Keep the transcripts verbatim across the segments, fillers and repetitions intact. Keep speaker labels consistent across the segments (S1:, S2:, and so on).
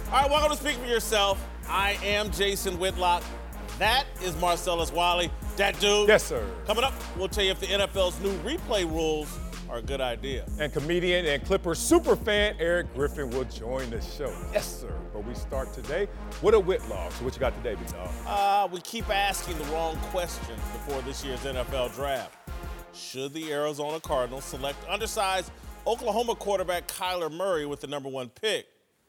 S1: All right, welcome to Speak for Yourself. I am Jason Whitlock. That is Marcellus Wiley. That dude.
S2: Yes, sir.
S1: Coming up, we'll tell you if the N F L's new replay rules are a good idea.
S2: And comedian and Clippers superfan Eric Griffin will join the show. Yes, sir. But we start today with a Whitlock. So what you got today, big dog?
S1: Uh, we keep asking the wrong questions before this year's N F L draft. Should the Arizona Cardinals select undersized Oklahoma quarterback Kyler Murray with the number one pick?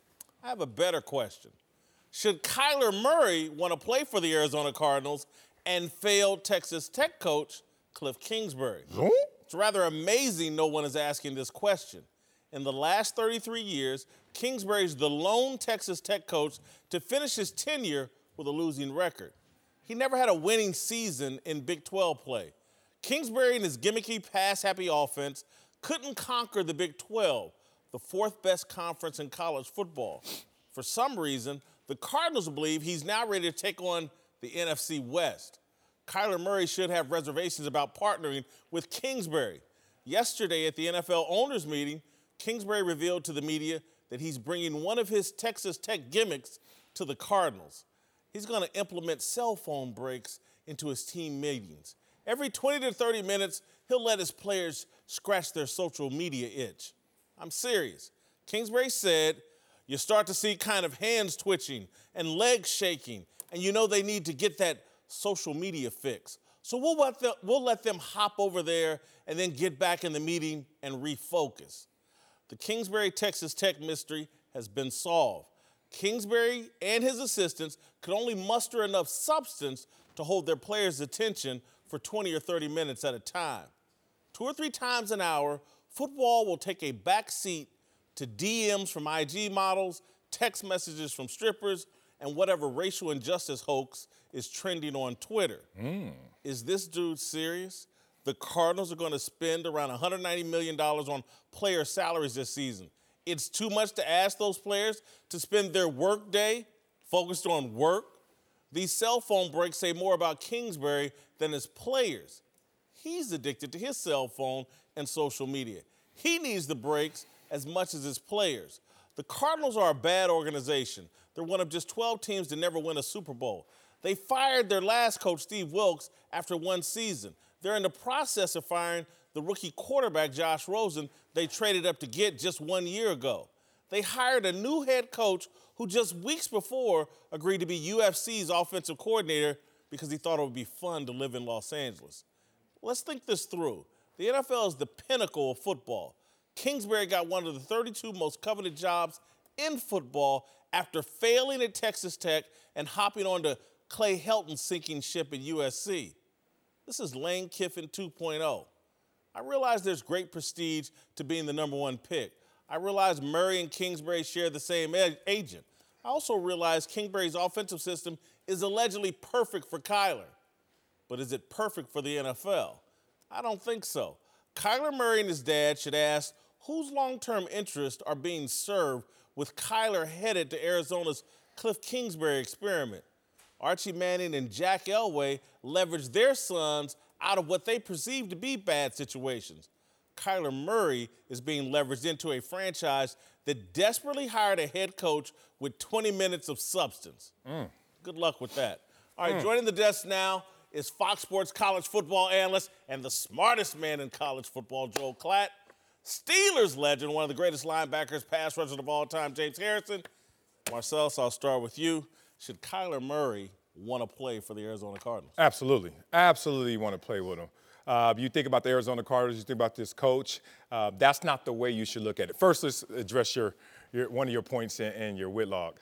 S1: I have a better question. Should Kyler Murray want to play for the Arizona Cardinals and failed Texas Tech coach Cliff Kingsbury?
S2: Hmm?
S1: It's rather amazing no one is asking this question. In the last thirty-three years, Kingsbury is the lone Texas Tech coach to finish his tenure with a losing record. He never had a winning season in Big twelve play. Kingsbury and his gimmicky pass-happy offense couldn't conquer the Big twelve, the fourth best conference in college football. For some reason, the Cardinals believe he's now ready to take on the N F C West. Kyler Murray should have reservations about partnering with Kingsbury. Yesterday at the N F L owners meeting, Kingsbury revealed to the media that he's bringing one of his Texas Tech gimmicks to the Cardinals. He's going to implement cell phone breaks into his team meetings. Every twenty to thirty minutes, he'll let his players scratch their social media itch. I'm serious. Kingsbury said, you start to see kind of hands twitching and legs shaking, and you know they need to get that social media fix. So we'll let them, we'll let them hop over there and then get back in the meeting and refocus. The Kingsbury Texas Tech mystery has been solved. Kingsbury and his assistants could only muster enough substance to hold their players' attention for twenty or thirty minutes at a time. Two or three times an hour, football will take a back seat to D Ms from I G models, text messages from strippers, and whatever racial injustice hoax is trending on Twitter.
S2: Mm.
S1: Is this dude serious? The Cardinals are going to spend around one hundred ninety million dollars on player salaries this season. It's too much to ask those players to spend their work day focused on work. These cell phone breaks say more about Kingsbury than his players. He's addicted to his cell phone and social media. He needs the breaks as much as his players. The Cardinals are a bad organization. They're one of just twelve teams to never win a Super Bowl. They fired their last coach, Steve Wilks, after one season. They're in the process of firing the rookie quarterback, Josh Rosen, they traded up to get just one year ago. They hired a new head coach who just weeks before agreed to be U F C's offensive coordinator because he thought it would be fun to live in Los Angeles. Let's think this through. The N F L is the pinnacle of football. Kingsbury got one of the thirty-two most coveted jobs in football after failing at Texas Tech and hopping onto Clay Helton's sinking ship at U S C. This is Lane Kiffin two point oh. I realize there's great prestige to being the number one pick. I realize Murray and Kingsbury share the same agent. I also realize Kingsbury's offensive system is allegedly perfect for Kyler. But is it perfect for the N F L? I don't think so. Kyler Murray and his dad should ask whose long-term interests are being served with Kyler headed to Arizona's Cliff Kingsbury experiment. Archie Manning and Jack Elway leveraged their sons out of what they perceive to be bad situations. Kyler Murray is being leveraged into a franchise that desperately hired a head coach with twenty minutes of substance. Mm. Good luck with that. All right, mm. joining the desk now is Fox Sports college football analyst and the smartest man in college football, Joel Klatt. Steelers legend, one of the greatest linebackers, pass rushers of all time, James Harrison. Marcel, so I'll start with you. Should Kyler Murray want to play for the Arizona Cardinals?
S2: Absolutely. Absolutely want to play with him. Uh, you think about the Arizona Cardinals, you think about this coach, uh, that's not the way you should look at it. First, let's address your, your one of your points in, in your Whitlock.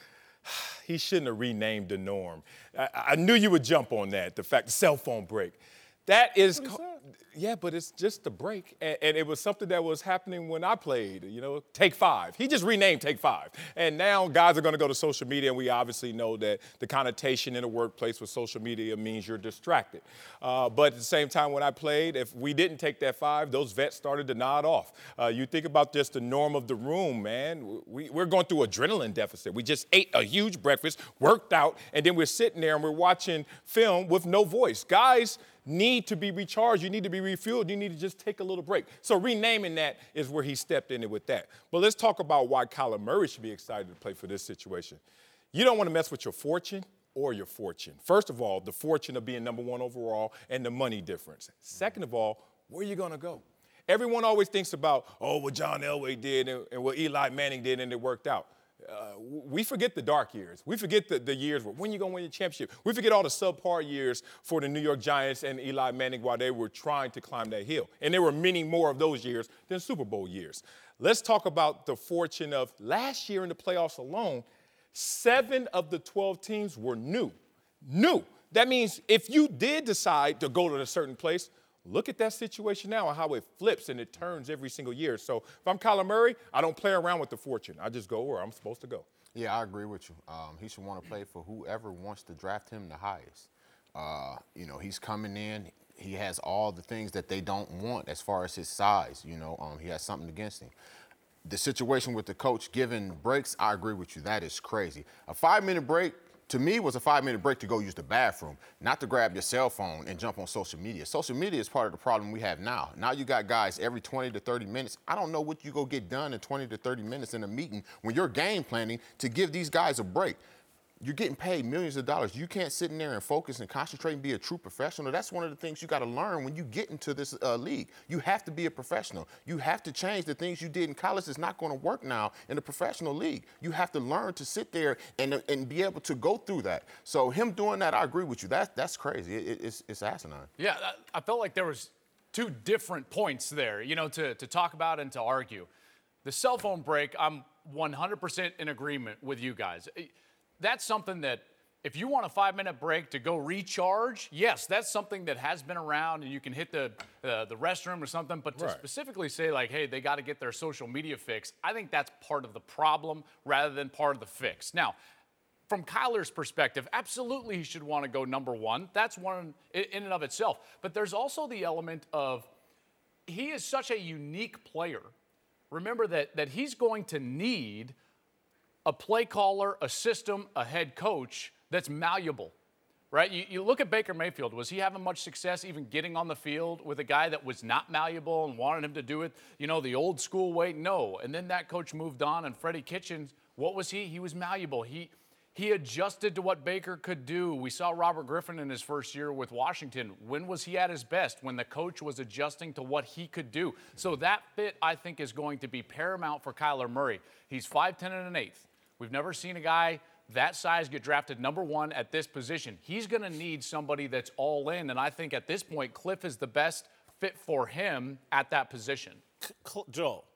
S2: He shouldn't have renamed the norm. I, I knew you would jump on that, the fact, the cell phone break. That is, co- yeah, but it's just a break. And, and it was something that was happening when I played, you know, Take Five. He just renamed Take Five. And now guys are going to go to social media, and we obviously know that the connotation in the workplace with social media means you're distracted. Uh, but at the same time, when I played, if we didn't take that five, those vets started to nod off. Uh, you think about just the norm of the room, man. We, we're going through adrenaline deficit. We just ate a huge breakfast, worked out, and then we're sitting there and we're watching film with no voice. Guys need to be recharged. You need to be refueled. You need to just take a little break. So renaming that is where he stepped in it with that. But let's talk about why Kyler Murray should be excited to play for this situation. You don't want to mess with your fortune or your fortune. First of all, the fortune of being number one overall and the money difference. Second of all, where are you going to go? Everyone always thinks about, oh, what John Elway did and, and what Eli Manning did, and it worked out. Uh, we forget the dark years. We forget the, the years where when you're going to win your championship. We forget all the subpar years for the New York Giants and Eli Manning while they were trying to climb that hill. And there were many more of those years than Super Bowl years. Let's talk about the fortune of last year in the playoffs alone. Seven of the twelve teams were new. New. That means if you did decide to go to a certain place, look at that situation now and how it flips and it turns every single year. So if I'm Kyler Murray, I don't play around with the fortune. I just go where I'm supposed to go.
S3: Yeah, I agree with you. Um, he should want to play for whoever wants to draft him the highest. Uh, you know, he's coming in. He has all the things that they don't want as far as his size. You know, um, he has something against him. The situation with the coach giving breaks, I agree with you. That is crazy. A five-minute break, to me, was a five-minute break to go use the bathroom, not to grab your cell phone and jump on social media. Social media is part of the problem we have now. Now you got guys every twenty to thirty minutes. I don't know what you go get done in twenty to thirty minutes in a meeting when you're game planning to give these guys a break. You're getting paid millions of dollars. You can't sit in there and focus and concentrate and be a true professional. That's one of the things you got to learn when you get into this uh, league. You have to be a professional. You have to change the things you did in college. It's not going to work now in the professional league. You have to learn to sit there and, and be able to go through that. So him doing that, I agree with you. That, that's crazy. It, it's, it's asinine.
S4: Yeah, I felt like there was two different points there, you know, to, to talk about and to argue. The cell phone break, I'm one hundred percent in agreement with you guys. That's something that if you want a five-minute break to go recharge, yes, that's something that has been around and you can hit the uh, the restroom or something. But to
S2: right.
S4: specifically say, like, hey, they got to get their social media fix, I think that's part of the problem rather than part of the fix. Now, from Kyler's perspective, absolutely he should want to go number one. That's one in and of itself. But there's also the element of he is such a unique player. Remember that that he's going to need a play caller, a system, a head coach that's malleable, right? You, you look at Baker Mayfield. Was he having much success even getting on the field with a guy that was not malleable and wanted him to do it, you know, the old school way? No. And then that coach moved on, and Freddie Kitchens, what was he? He was malleable. He he adjusted to what Baker could do. We saw Robert Griffin in his first year with Washington. When was he at his best? When the coach was adjusting to what he could do. So that fit, I think, is going to be paramount for Kyler Murray. He's five ten and an eighth. We've never seen a guy that size get drafted number one at this position. He's going to need somebody that's all in, and I think at this point, Cliff is the best fit for him at that position.
S1: Joel,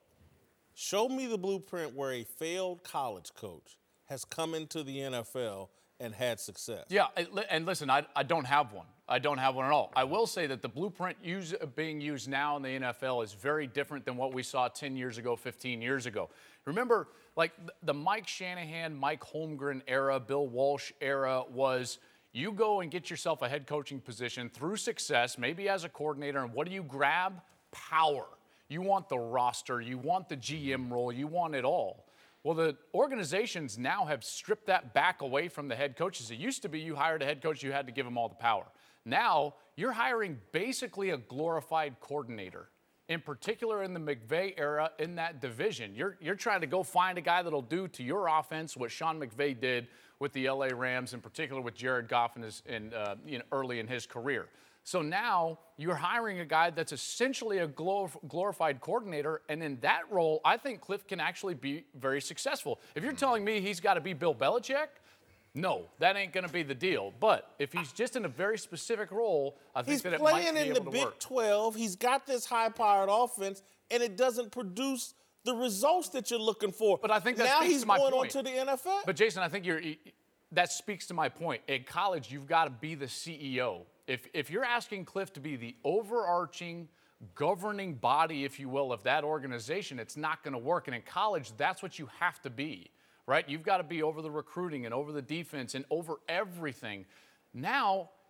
S1: show me the blueprint where a failed college coach has come into the N F L and had success.
S4: Yeah, and listen, I, I don't have one. I don't have one at all. I will say that the blueprint use, being used now in the N F L is very different than what we saw ten years ago, fifteen years ago. Remember, like the Mike Shanahan, Mike Holmgren era, Bill Walsh era was you go and get yourself a head coaching position through success, maybe as a coordinator, and what do you grab? Power. You want the roster, you want the G M role, you want it all. Well, the organizations now have stripped that back away from the head coaches. It used to be you hired a head coach, you had to give him all the power. Now, you're hiring basically a glorified coordinator, in particular in the McVay era in that division. You're, you're trying to go find a guy that'll do to your offense what Sean McVay did with the L A Rams, in particular with Jared Goff in his, in, uh, you know, early in his career. So now you're hiring a guy that's essentially a glorified coordinator, and in that role, I think Cliff can actually be very successful. If you're telling me he's got to be Bill Belichick, no, that ain't going to be the deal. But if he's just in a very specific role, I think
S1: he's
S4: that it might be able to work.
S1: He's playing in the Big twelve. He's got this high-powered offense, and it doesn't produce the results that you're looking for.
S4: But I think that
S1: now
S4: speaks
S1: he's
S4: to my
S1: going
S4: point.
S1: on to the N F L.
S4: But Jason, I think you're that speaks to my point. In college, you've got to be the C E O. If if you're asking Cliff to be the overarching governing body, if you will, of that organization, it's not going to work. And in college, that's what you have to be, right? You've got to be over the recruiting and over the defense and over everything. Now,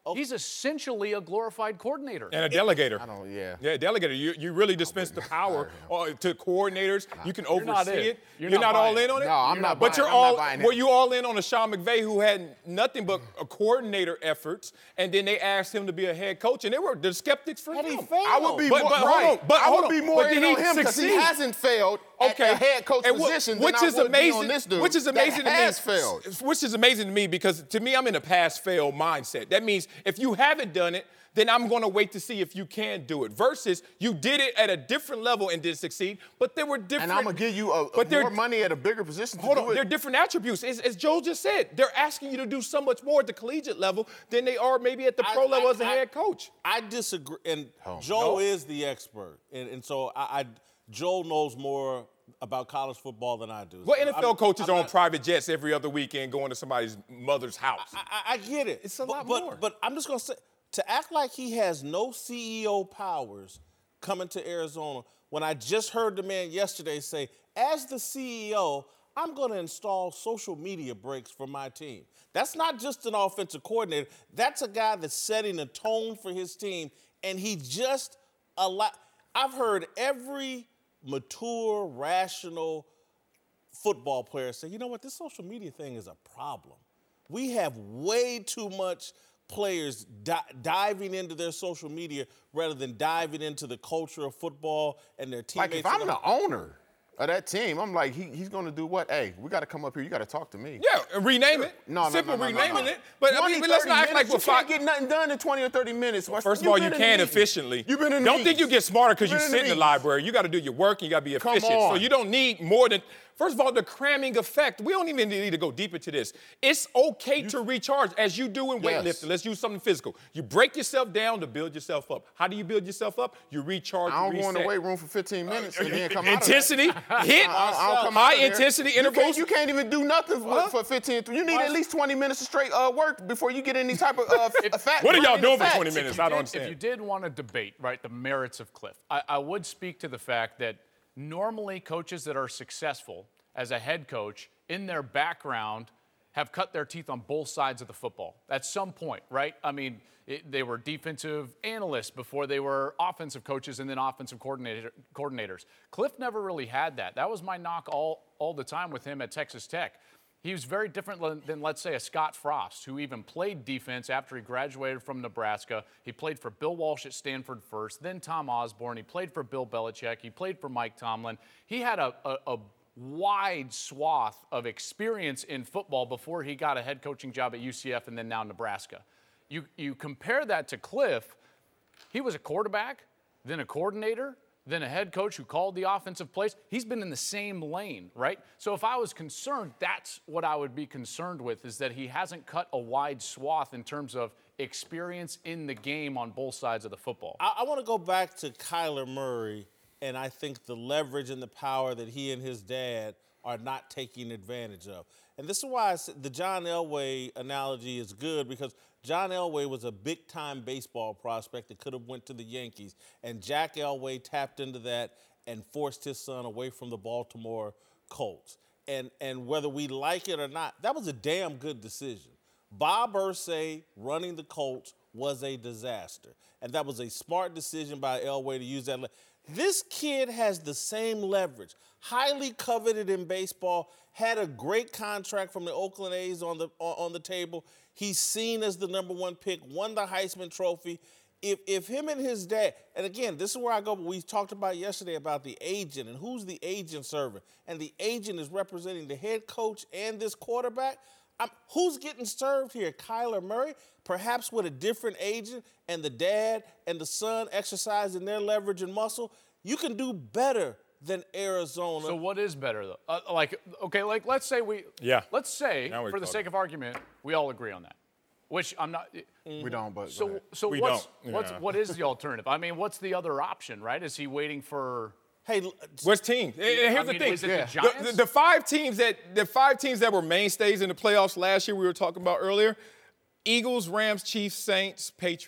S4: He's essentially a glorified coordinator.
S2: And a delegator.
S3: I don't, yeah.
S2: Yeah, delegator. You you really dispense the power uh, to coordinators. You can
S4: You're not
S2: oversee
S4: in.
S2: it.
S4: You're
S2: You're
S4: not
S2: not all
S4: buying
S2: in on it?
S3: No, I'm
S2: You're
S3: not
S2: But
S3: buying-
S2: you're
S3: I'm not
S2: all,
S3: buying
S2: were
S3: it.
S2: you all in on a Sean McVay who had nothing but a coordinator efforts, and then they asked him to be a head coach, and they were the skeptics for
S1: Had he
S2: him.
S1: failed?
S3: I would be
S2: But-
S3: more,
S2: but hold
S3: right.
S2: on, but
S3: I
S2: hold
S3: would be
S2: on.
S3: more
S2: But
S3: in
S2: did he
S3: on him because he
S2: succeed?
S3: hasn't failed at a head coach
S2: And wh-
S3: position
S2: which
S3: than
S2: is
S3: I would
S2: amazing,
S3: be on this dude
S2: which is
S3: that
S2: amazing to
S3: has
S2: me.
S3: failed.
S2: Which is amazing to me because to me, I'm in a pass-fail mindset. That means if you haven't done it, then I'm going to wait to see if you can do it. Versus you did it at a different level and did succeed, but there were different.
S3: And I'm gonna give you a,
S2: but
S3: more
S2: there-
S3: money at a bigger position. To
S2: Hold
S3: do
S2: on,
S3: it.
S2: there are different attributes. As, as Joe just said, they're asking you to do so much more at the collegiate level than they are maybe at the
S1: I-
S2: pro level
S1: I-
S2: as a
S1: I-
S2: head coach.
S1: I disagree, and
S3: Oh,
S1: Joe
S2: no.
S1: is the expert, and, and so I, I Joe knows more about college football than I do.
S2: Well,
S1: So
S2: N F L
S1: I'm-
S2: coaches
S1: I'm
S2: are on
S1: not-
S2: private jets every other weekend going to somebody's mother's house.
S1: I, I get it.
S2: It's a
S1: but,
S2: lot
S1: but,
S2: more.
S1: But I'm just gonna say, to act like he has no C E O powers coming to Arizona, when I just heard the man yesterday say, as the C E O, I'm going to install social media breaks for my team. That's not just an offensive coordinator. That's a guy that's setting a tone for his team, and he just allow. I've heard every mature, rational football player say, you know what, this social media thing is a problem. We have way too much players di- diving into their social media rather than diving into the culture of football and their teammates.
S3: Like if I'm
S1: and
S3: the owner of that team, I'm like, he, he's gonna do what? Hey, we got to come up here. You got to talk to me.
S2: Yeah, and rename it.
S3: No, no,
S2: Simple
S3: no, no, no,
S2: renaming
S3: no.
S2: it. But I mean,
S3: twenty,
S2: but let's
S3: thirty
S2: not act like
S3: minutes,
S2: we're
S3: you can't
S2: fi-
S3: get nothing done in twenty or thirty minutes.
S2: First of
S3: You've
S2: all,
S3: been
S2: you
S3: in the
S2: can
S3: meetings.
S2: efficiently.
S3: You've been in the
S2: Don't think you
S3: meetings.
S2: get smarter because you
S3: You've been
S2: sit
S3: in
S2: in the
S3: the
S2: library. You got to do your work and you got to be
S3: Come
S2: efficient. So
S3: on.
S2: you don't need more than. First of all, the cramming effect. We don't even need to go deep into this. It's okay to recharge as you do in weightlifting.
S3: Yes.
S2: Let's use something physical. You break yourself down to build yourself up. How do you build yourself up? You recharge.
S3: I don't
S2: you
S3: go in the
S2: reset.
S3: weight room for fifteen minutes and then come out of that.
S2: Intensity, hit,
S3: I- I don't come out
S2: high
S3: of there.
S2: intensity
S3: You can't,
S2: intervals.
S3: you can't even do nothing for,
S2: What?
S3: for fifteen. You need at least twenty minutes of straight uh, work before you get any type of uh, f- fat.
S2: What are y'all
S3: burning
S2: doing for
S3: fat.
S2: twenty minutes? I don't understand.
S4: If you did want to debate, right, the merits of Cliff, I, I would speak to the fact that normally coaches that are successful as a head coach in their background have cut their teeth on both sides of the football at some point, right? I mean, it, they were defensive analysts before they were offensive coaches and then offensive coordinator, coordinators. Cliff never really had that. That was my knock all, all the time with him at Texas Tech. He was very different than, than, let's say, a Scott Frost, who even played defense after he graduated from Nebraska. He played for Bill Walsh at Stanford first, then Tom Osborne. He played for Bill Belichick. He played for Mike Tomlin. He had a, a, a wide swath of experience in football before he got a head coaching job at U C F and then now Nebraska. You, you compare that to Cliff, he was a quarterback, then a coordinator, then a head coach who called the offensive plays. He's been in the same lane, right? So if I was concerned, that's what I would be concerned with, is that he hasn't cut a wide swath in terms of experience in the game on both sides of the football.
S1: I, I want to go back to Kyler Murray, and I think the leverage and the power that he and his dad are not taking advantage of. And this is why I said the John Elway analogy is good, because John Elway was a big-time baseball prospect that could have went to the Yankees, and Jack Elway tapped into that and forced his son away from the Baltimore Colts. And, and whether we like it or not, that was a damn good decision. Bob Irsay running the Colts was a disaster, and that was a smart decision by Elway to use that. Le- this kid has the same leverage, highly coveted in baseball, had a great contract from the Oakland A's on the on, on the table. He's seen as the number one pick, won the Heisman Trophy. If if him and his dad, and again, this is where I go, but we talked about yesterday about the agent and who's the agent serving, and the agent is representing the head coach and this quarterback. I'm, who's getting served here? Kyler Murray, perhaps with a different agent, and the dad and the son exercising their leverage and muscle. You can do better than Arizona.
S4: So what is better though? Uh, like, okay, like let's say we,
S2: Yeah.
S4: let's say
S2: Now we're
S4: for the
S2: talking.
S4: sake of argument, we all agree on that, which I'm not.
S3: We don't, but go
S4: So,
S3: ahead.
S4: so
S2: We
S4: what's
S2: don't.
S4: what's
S2: Yeah.
S4: what is the alternative? I mean, what's the other option, right? Is he waiting for?
S1: hey, l-
S2: What's teams? And here's
S4: I
S2: the
S4: mean,
S2: thing:
S4: is it
S3: Yeah.
S4: the Giants?
S2: The, the, the five teams that the five teams that were mainstays in the playoffs last year, we were talking about earlier: Eagles, Rams, Chiefs, Saints, Patriots.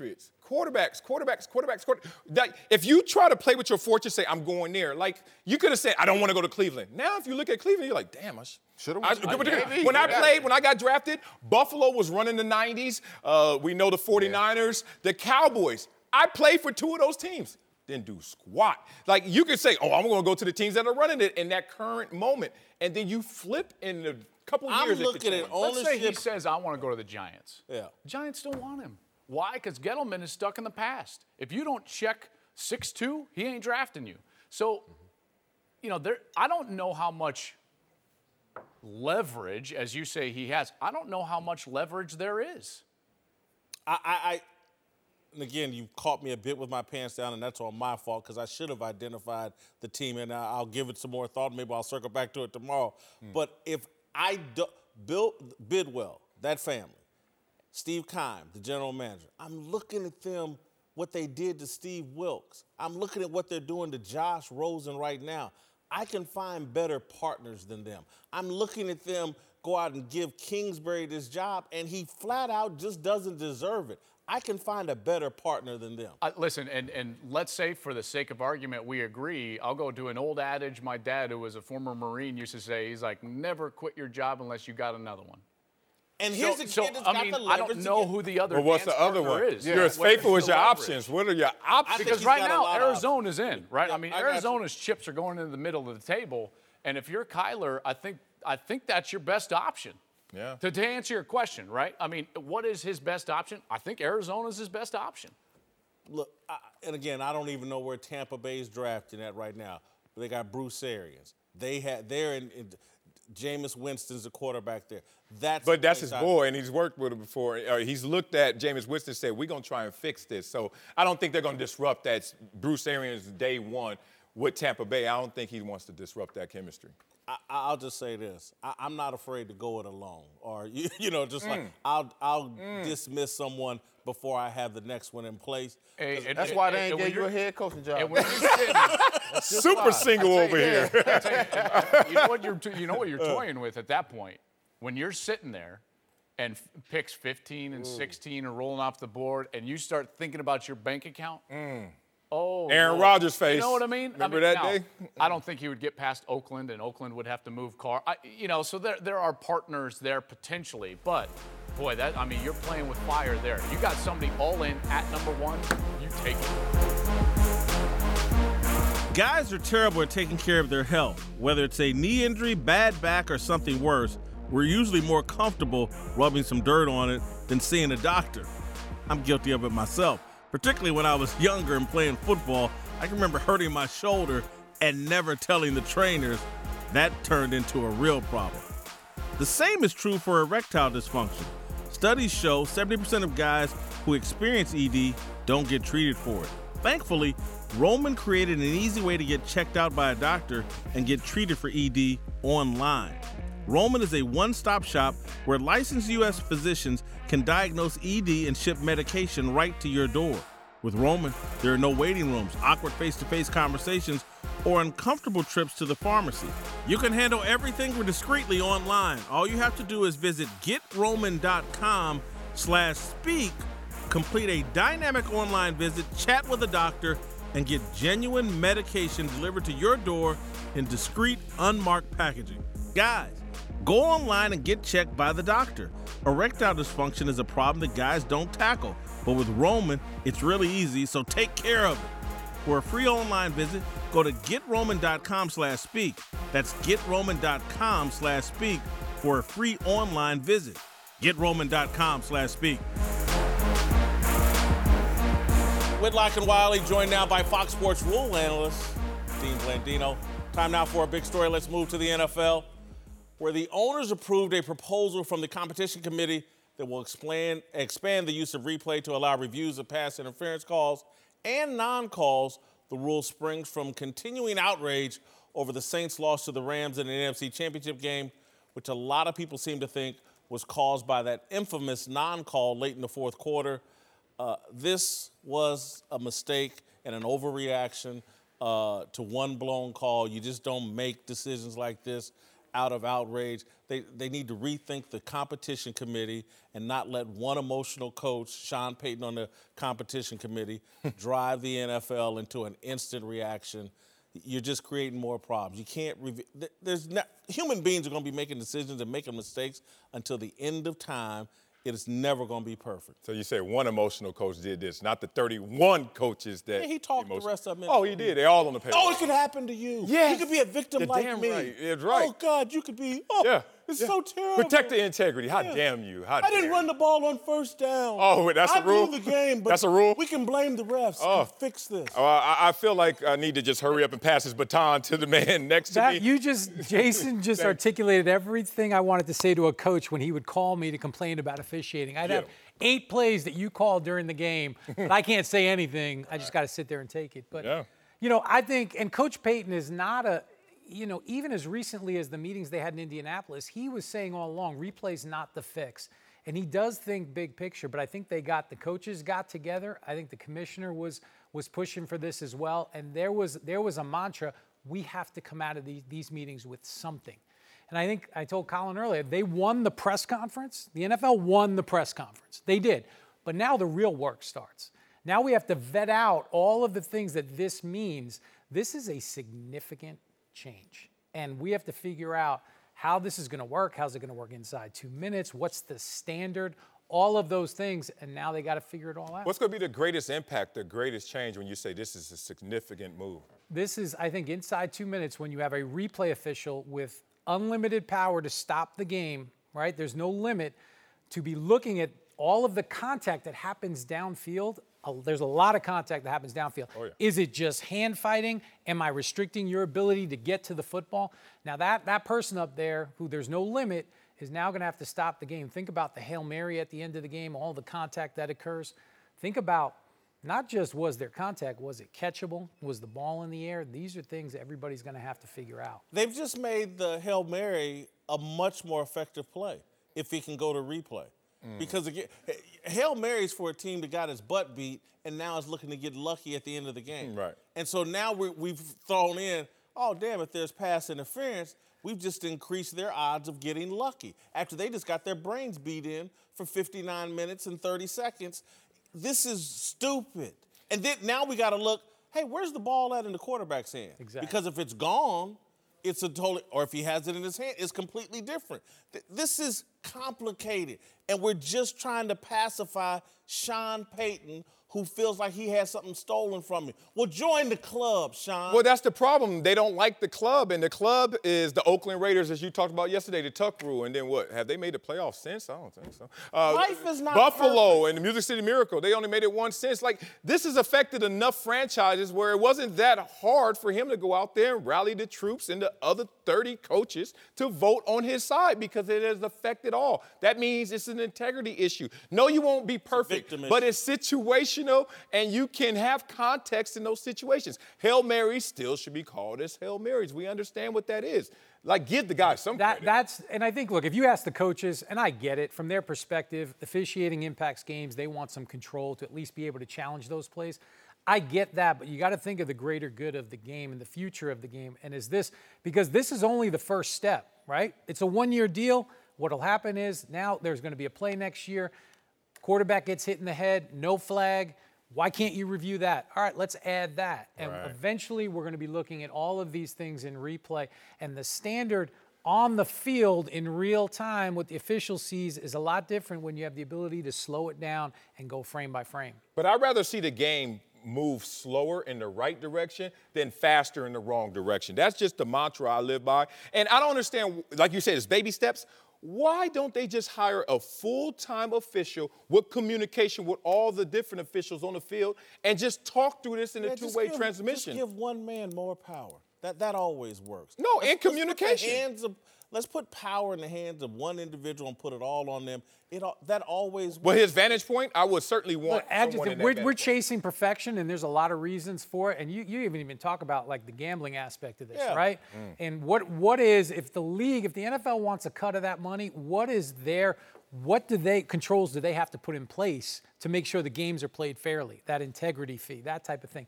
S2: quarterbacks, quarterbacks, quarterbacks, quarterbacks. Like, if you try to play with your fortune, say, I'm going there. Like, you could have said, I don't want to go to Cleveland. Now, if you look at Cleveland, you're like, damn, I sh-
S3: Should've
S2: I,
S3: went to-
S2: I,
S3: maybe.
S2: When I
S3: Yeah.
S2: played, when I got drafted, Buffalo was running the nineties. Uh, we know the forty-niners, the Cowboys. I played for two of those teams. Didn't do squat. Like, you could say, oh, I'm going to go to the teams that are running it in that current moment. And then you flip in a couple
S1: I'm
S2: years. it could
S1: looking at
S2: change.
S4: Let's say he
S1: ownership.
S4: says, I want to go to the Giants.
S1: Yeah.
S4: Giants don't want him. Why? Because Gettleman is stuck in the past. If you don't check six two, he ain't drafting you. So, you know, there. I don't know how much leverage, as you say he has, I don't know how much leverage there is.
S1: I, I, I and again, you caught me a bit with my pants down, and that's all my fault because I should have identified the team, and I- I'll give it some more thought. Maybe I'll circle back to it tomorrow. But if I do, Bill Bidwell, that family, Steve Keim, the general manager, I'm looking at them, what they did to Steve Wilkes. I'm looking at what they're doing to Josh Rosen right now. I can find better partners than them. I'm looking at them go out and give Kingsbury this job, and he flat out just doesn't deserve it. I can find a better partner than them.
S4: Uh, listen, and, and let's say for the sake of argument we agree, I'll go to an old adage my dad, who was a former Marine, used to say. He's like, never quit your job unless you got another one.
S1: And here's
S4: So,
S1: a kid
S4: so,
S1: that's
S4: I
S1: got
S4: mean,
S1: the
S4: I
S1: leverage
S4: don't
S1: to
S4: know
S1: get-
S4: who the other
S2: But what's
S4: dance
S2: the other
S4: partner
S2: one?
S4: is.
S2: You're as
S4: What
S2: faithful
S4: is
S2: as
S4: the
S2: your
S4: leverage?
S2: options. What are your
S1: I
S2: options?
S1: think
S4: Because
S1: he's
S4: right
S1: got a
S4: now,
S1: lot of
S4: Arizona's in, right?
S1: Yeah,
S4: I mean,
S1: I got you.
S4: Arizona's chips are going into the middle of the table. And if you're Kyler, I think I think that's your best option.
S2: Yeah.
S4: To, to answer your question, right? I mean, what is his best option? I think Arizona's his best option.
S1: Look, I, and again, I don't even know where Tampa Bay's drafting at right now. They got Bruce Arians. They had they're in, in Jameis Winston's the quarterback there. That's
S2: But
S1: the
S2: that's
S1: place
S2: his
S1: I-
S2: boy, and he's worked with him before. Or he's looked at Jameis Winston and said, we're going to try and fix this. So I don't think they're going to disrupt that Bruce Arians day one with Tampa Bay. I don't think he wants to disrupt that chemistry.
S1: I, I'll just say this: I, I'm not afraid to go it alone, or you, you know, just like I'll I'll dismiss someone before I have the next one in place.
S4: Hey, and-
S3: That's
S4: and-
S3: why they
S4: and
S3: ain't
S4: when
S3: gave you a
S4: you're-
S3: head coaching job.
S4: And when you're sitting,
S2: Super single over here.
S4: you know what you're you know what you're toying with at that point. When you're sitting there and f- picks fifteen and sixteen are rolling off the board, and you start thinking about your bank account. Oh,
S2: Aaron
S4: Lord.
S2: Rodgers' face.
S4: You know what I mean?
S2: Remember
S4: I mean,
S2: that
S4: now,
S2: day?
S4: I don't think he would get past Oakland, and Oakland would have to move Carr. I, you know, so there there are partners there potentially, but boy, that I mean, you're playing with fire there. You got somebody all in at number one, you take it.
S1: Guys are terrible at taking care of their health. Whether it's a knee injury, bad back, or something worse, we're usually more comfortable rubbing some dirt on it than seeing a doctor. I'm guilty of it myself, particularly when I was younger and playing football. I can remember hurting my shoulder and never telling the trainers. That turned into a real problem. The same is true for erectile dysfunction. Studies show seventy percent of guys who experience E D don't get treated for it. Thankfully, Roman created an easy way to get checked out by a doctor and get treated for E D online. Roman is a one-stop shop where licensed U S physicians can diagnose E D and ship medication right to your door. With Roman, there are no waiting rooms, awkward face-to-face conversations, or uncomfortable trips to the pharmacy. You can handle everything discreetly online. All you have to do is visit getroman.com slash speak, complete a dynamic online visit, chat with a doctor, and get genuine medication delivered to your door in discreet, unmarked packaging. Guys, go online and get checked by the doctor. Erectile dysfunction is a problem that guys don't tackle, but with Roman, it's really easy, so take care of it. For a free online visit, go to getroman.com slash speak. That's getroman.com slash speak for a free online visit. getroman.com slash speak. Whitlock and Wiley, joined now by Fox Sports rule analyst Dean Blandino. Time now for a big story. Let's move to the N F L, where the owners approved a proposal from the competition committee that will expand, expand the use of replay to allow reviews of pass interference calls and non-calls. The rule springs from continuing outrage over the Saints' loss to the Rams in an N F C Championship game, which a lot of people seem to think was caused by that infamous non-call late in the fourth quarter. Uh, this was a mistake and an overreaction uh, to one blown call. You just don't make decisions like this. out of outrage. They they need to rethink the competition committee and not let one emotional coach, Sean Payton on the competition committee, drive the N F L into an instant reaction. You're just creating more problems. You can't. Rev- there's not, human beings are going to be making decisions and making mistakes until the end of time. It is never going to be perfect.
S2: So you say one emotional coach did this, not the thirty-one coaches that.
S1: Yeah, he talked
S2: emotion-
S1: the rest of them.
S2: Oh, he did. They're all on the page.
S1: Oh, it could happen to you.
S2: Yes.
S1: You could be a victim
S2: You're
S1: like
S2: damn
S1: me.
S2: right. It's right.
S1: Oh, God, you could be. Oh,
S2: Yeah.
S1: it's
S2: yeah.
S1: so terrible.
S2: Protect the integrity. How
S1: Yeah.
S2: damn you? How
S1: I didn't
S2: dare
S1: run
S2: you.
S1: the ball on first down.
S2: Oh, wait, that's
S1: I
S2: a rule?
S1: blew the game, but
S2: That's a rule?
S1: we can blame the refs
S2: Oh.
S1: and fix this.
S2: Oh, I, I feel like I need to just hurry up and pass his baton to the man next to
S5: That,
S2: me.
S5: you just, Jason just articulated everything I wanted to say to a coach when he would call me to complain about officiating. I'd
S2: Get
S5: have
S2: him.
S5: eight plays that you called during the game, but I can't say anything. I just got to sit there and take it. But,
S2: Yeah.
S5: you know, I think, and Coach Payton is not a, you know, even as recently as the meetings they had in Indianapolis, he was saying all along, replay's not the fix. And he does think big picture, but I think they got, the coaches got together. I think the commissioner was was pushing for this as well. And there was there was a mantra, we have to come out of these, these meetings with something. And I think I told Colin earlier, they won the press conference. The N F L won the press conference. They did. But now the real work starts. Now we have to vet out all of the things that this means. This is a significant change. And we have to figure out how this is going to work. How's it going to work inside two minutes? What's the standard? All of those things. And now they got to figure it all out.
S2: What's going to be the greatest impact, the greatest change when you say this is a significant move?
S5: This is, I think, inside two minutes when you have a replay official with unlimited power to stop the game, right? There's no limit to be looking at all of the contact that happens downfield. Uh, There's a lot of contact that happens downfield.
S2: Oh, yeah.
S5: Is it just hand fighting? Am I restricting your ability to get to the football? Now that, that person up there who there's no limit is now going to have to stop the game. Think about the Hail Mary at the end of the game, all the contact that occurs. Think about not just was there contact, was it catchable? Was the ball in the air? These are things that everybody's going to have to figure out.
S1: They've just made the Hail Mary a much more effective play if he can go to replay. Mm. Because again, Hail Mary's for a team that got its butt beat and now is looking to get lucky at the end of the game.
S2: Right.
S1: And so now we, we've thrown in, oh, damn, if there's pass interference, we've just increased their odds of getting lucky after they just got their brains beat in for fifty-nine minutes and thirty seconds. This is stupid. And then now we got to look, hey, where's the ball at in the quarterback's hand?
S5: Exactly.
S1: Because if it's gone, it's a totally, or if he has it in his hand, it's completely different. Th- This is complicated. And we're just trying to pacify Sean Payton, who feels like he has something stolen from him. Well, join the club, Sean.
S2: Well, that's the problem. They don't like the club, and the club is the Oakland Raiders, as you talked about yesterday, the Tuck Rule. And then what? Have they made the playoffs since? I don't think so. Uh,
S1: Life is not
S2: Buffalo and the Music City Miracle, they only made it once since. Like, this has affected enough franchises where it wasn't that hard for him to go out there and rally the troops and the other thirty coaches to vote on his side because it has affected all. That means it's an integrity issue. No, you won't be perfect,
S1: victim
S2: but
S1: issue.
S2: it's situational, and you can have context in those situations. Hail Marys still should be called as Hail Marys. We understand what that is. Like, give the guy some
S5: That,
S2: credit.
S5: that's, and I think, look, if you ask the coaches, and I get it, from their perspective, officiating impacts games. They want some control to at least be able to challenge those plays. I get that, but you got to think of the greater good of the game and the future of the game. And is this, because this is only the first step, right? It's a one-year deal. What'll happen is now there's going to be a play next year. Quarterback gets hit in the head, no flag. Why can't you review that? All right, let's add that. And
S2: Right.
S5: eventually we're going to be looking at all of these things in replay. And the standard on the field in real time, what the official sees is a lot different when you have the ability to slow it down and go frame by frame.
S2: But I'd rather see the game move slower in the right direction than faster in the wrong direction. That's just the mantra I live by. And I don't understand, like you said, it's baby steps. Why don't they just hire a full-time official with communication with all the different officials on the field and just talk through this in
S1: Yeah,
S2: a
S1: just
S2: two-way
S1: give-
S2: transmission?
S1: Just give one man more power. That that always works.
S2: No,
S1: Let's-
S2: and
S1: let's put the
S2: communication.
S1: hands of- let's put power in the hands of one individual and put it all on them. It al- that always
S2: Well,
S1: works.
S2: his vantage point, I would certainly want
S5: Look,
S2: someone
S5: adjective,
S2: in that
S5: we're,
S2: vantage
S5: we're
S2: point.
S5: chasing perfection, and there's a lot of reasons for it. And you, you even even talk about like the gambling aspect of this,
S1: Yeah.
S5: right? And what what is if the league, if the N F L wants a cut of that money, what is their what do they controls do they have to put in place to make sure the games are played fairly? That integrity fee, that type of thing.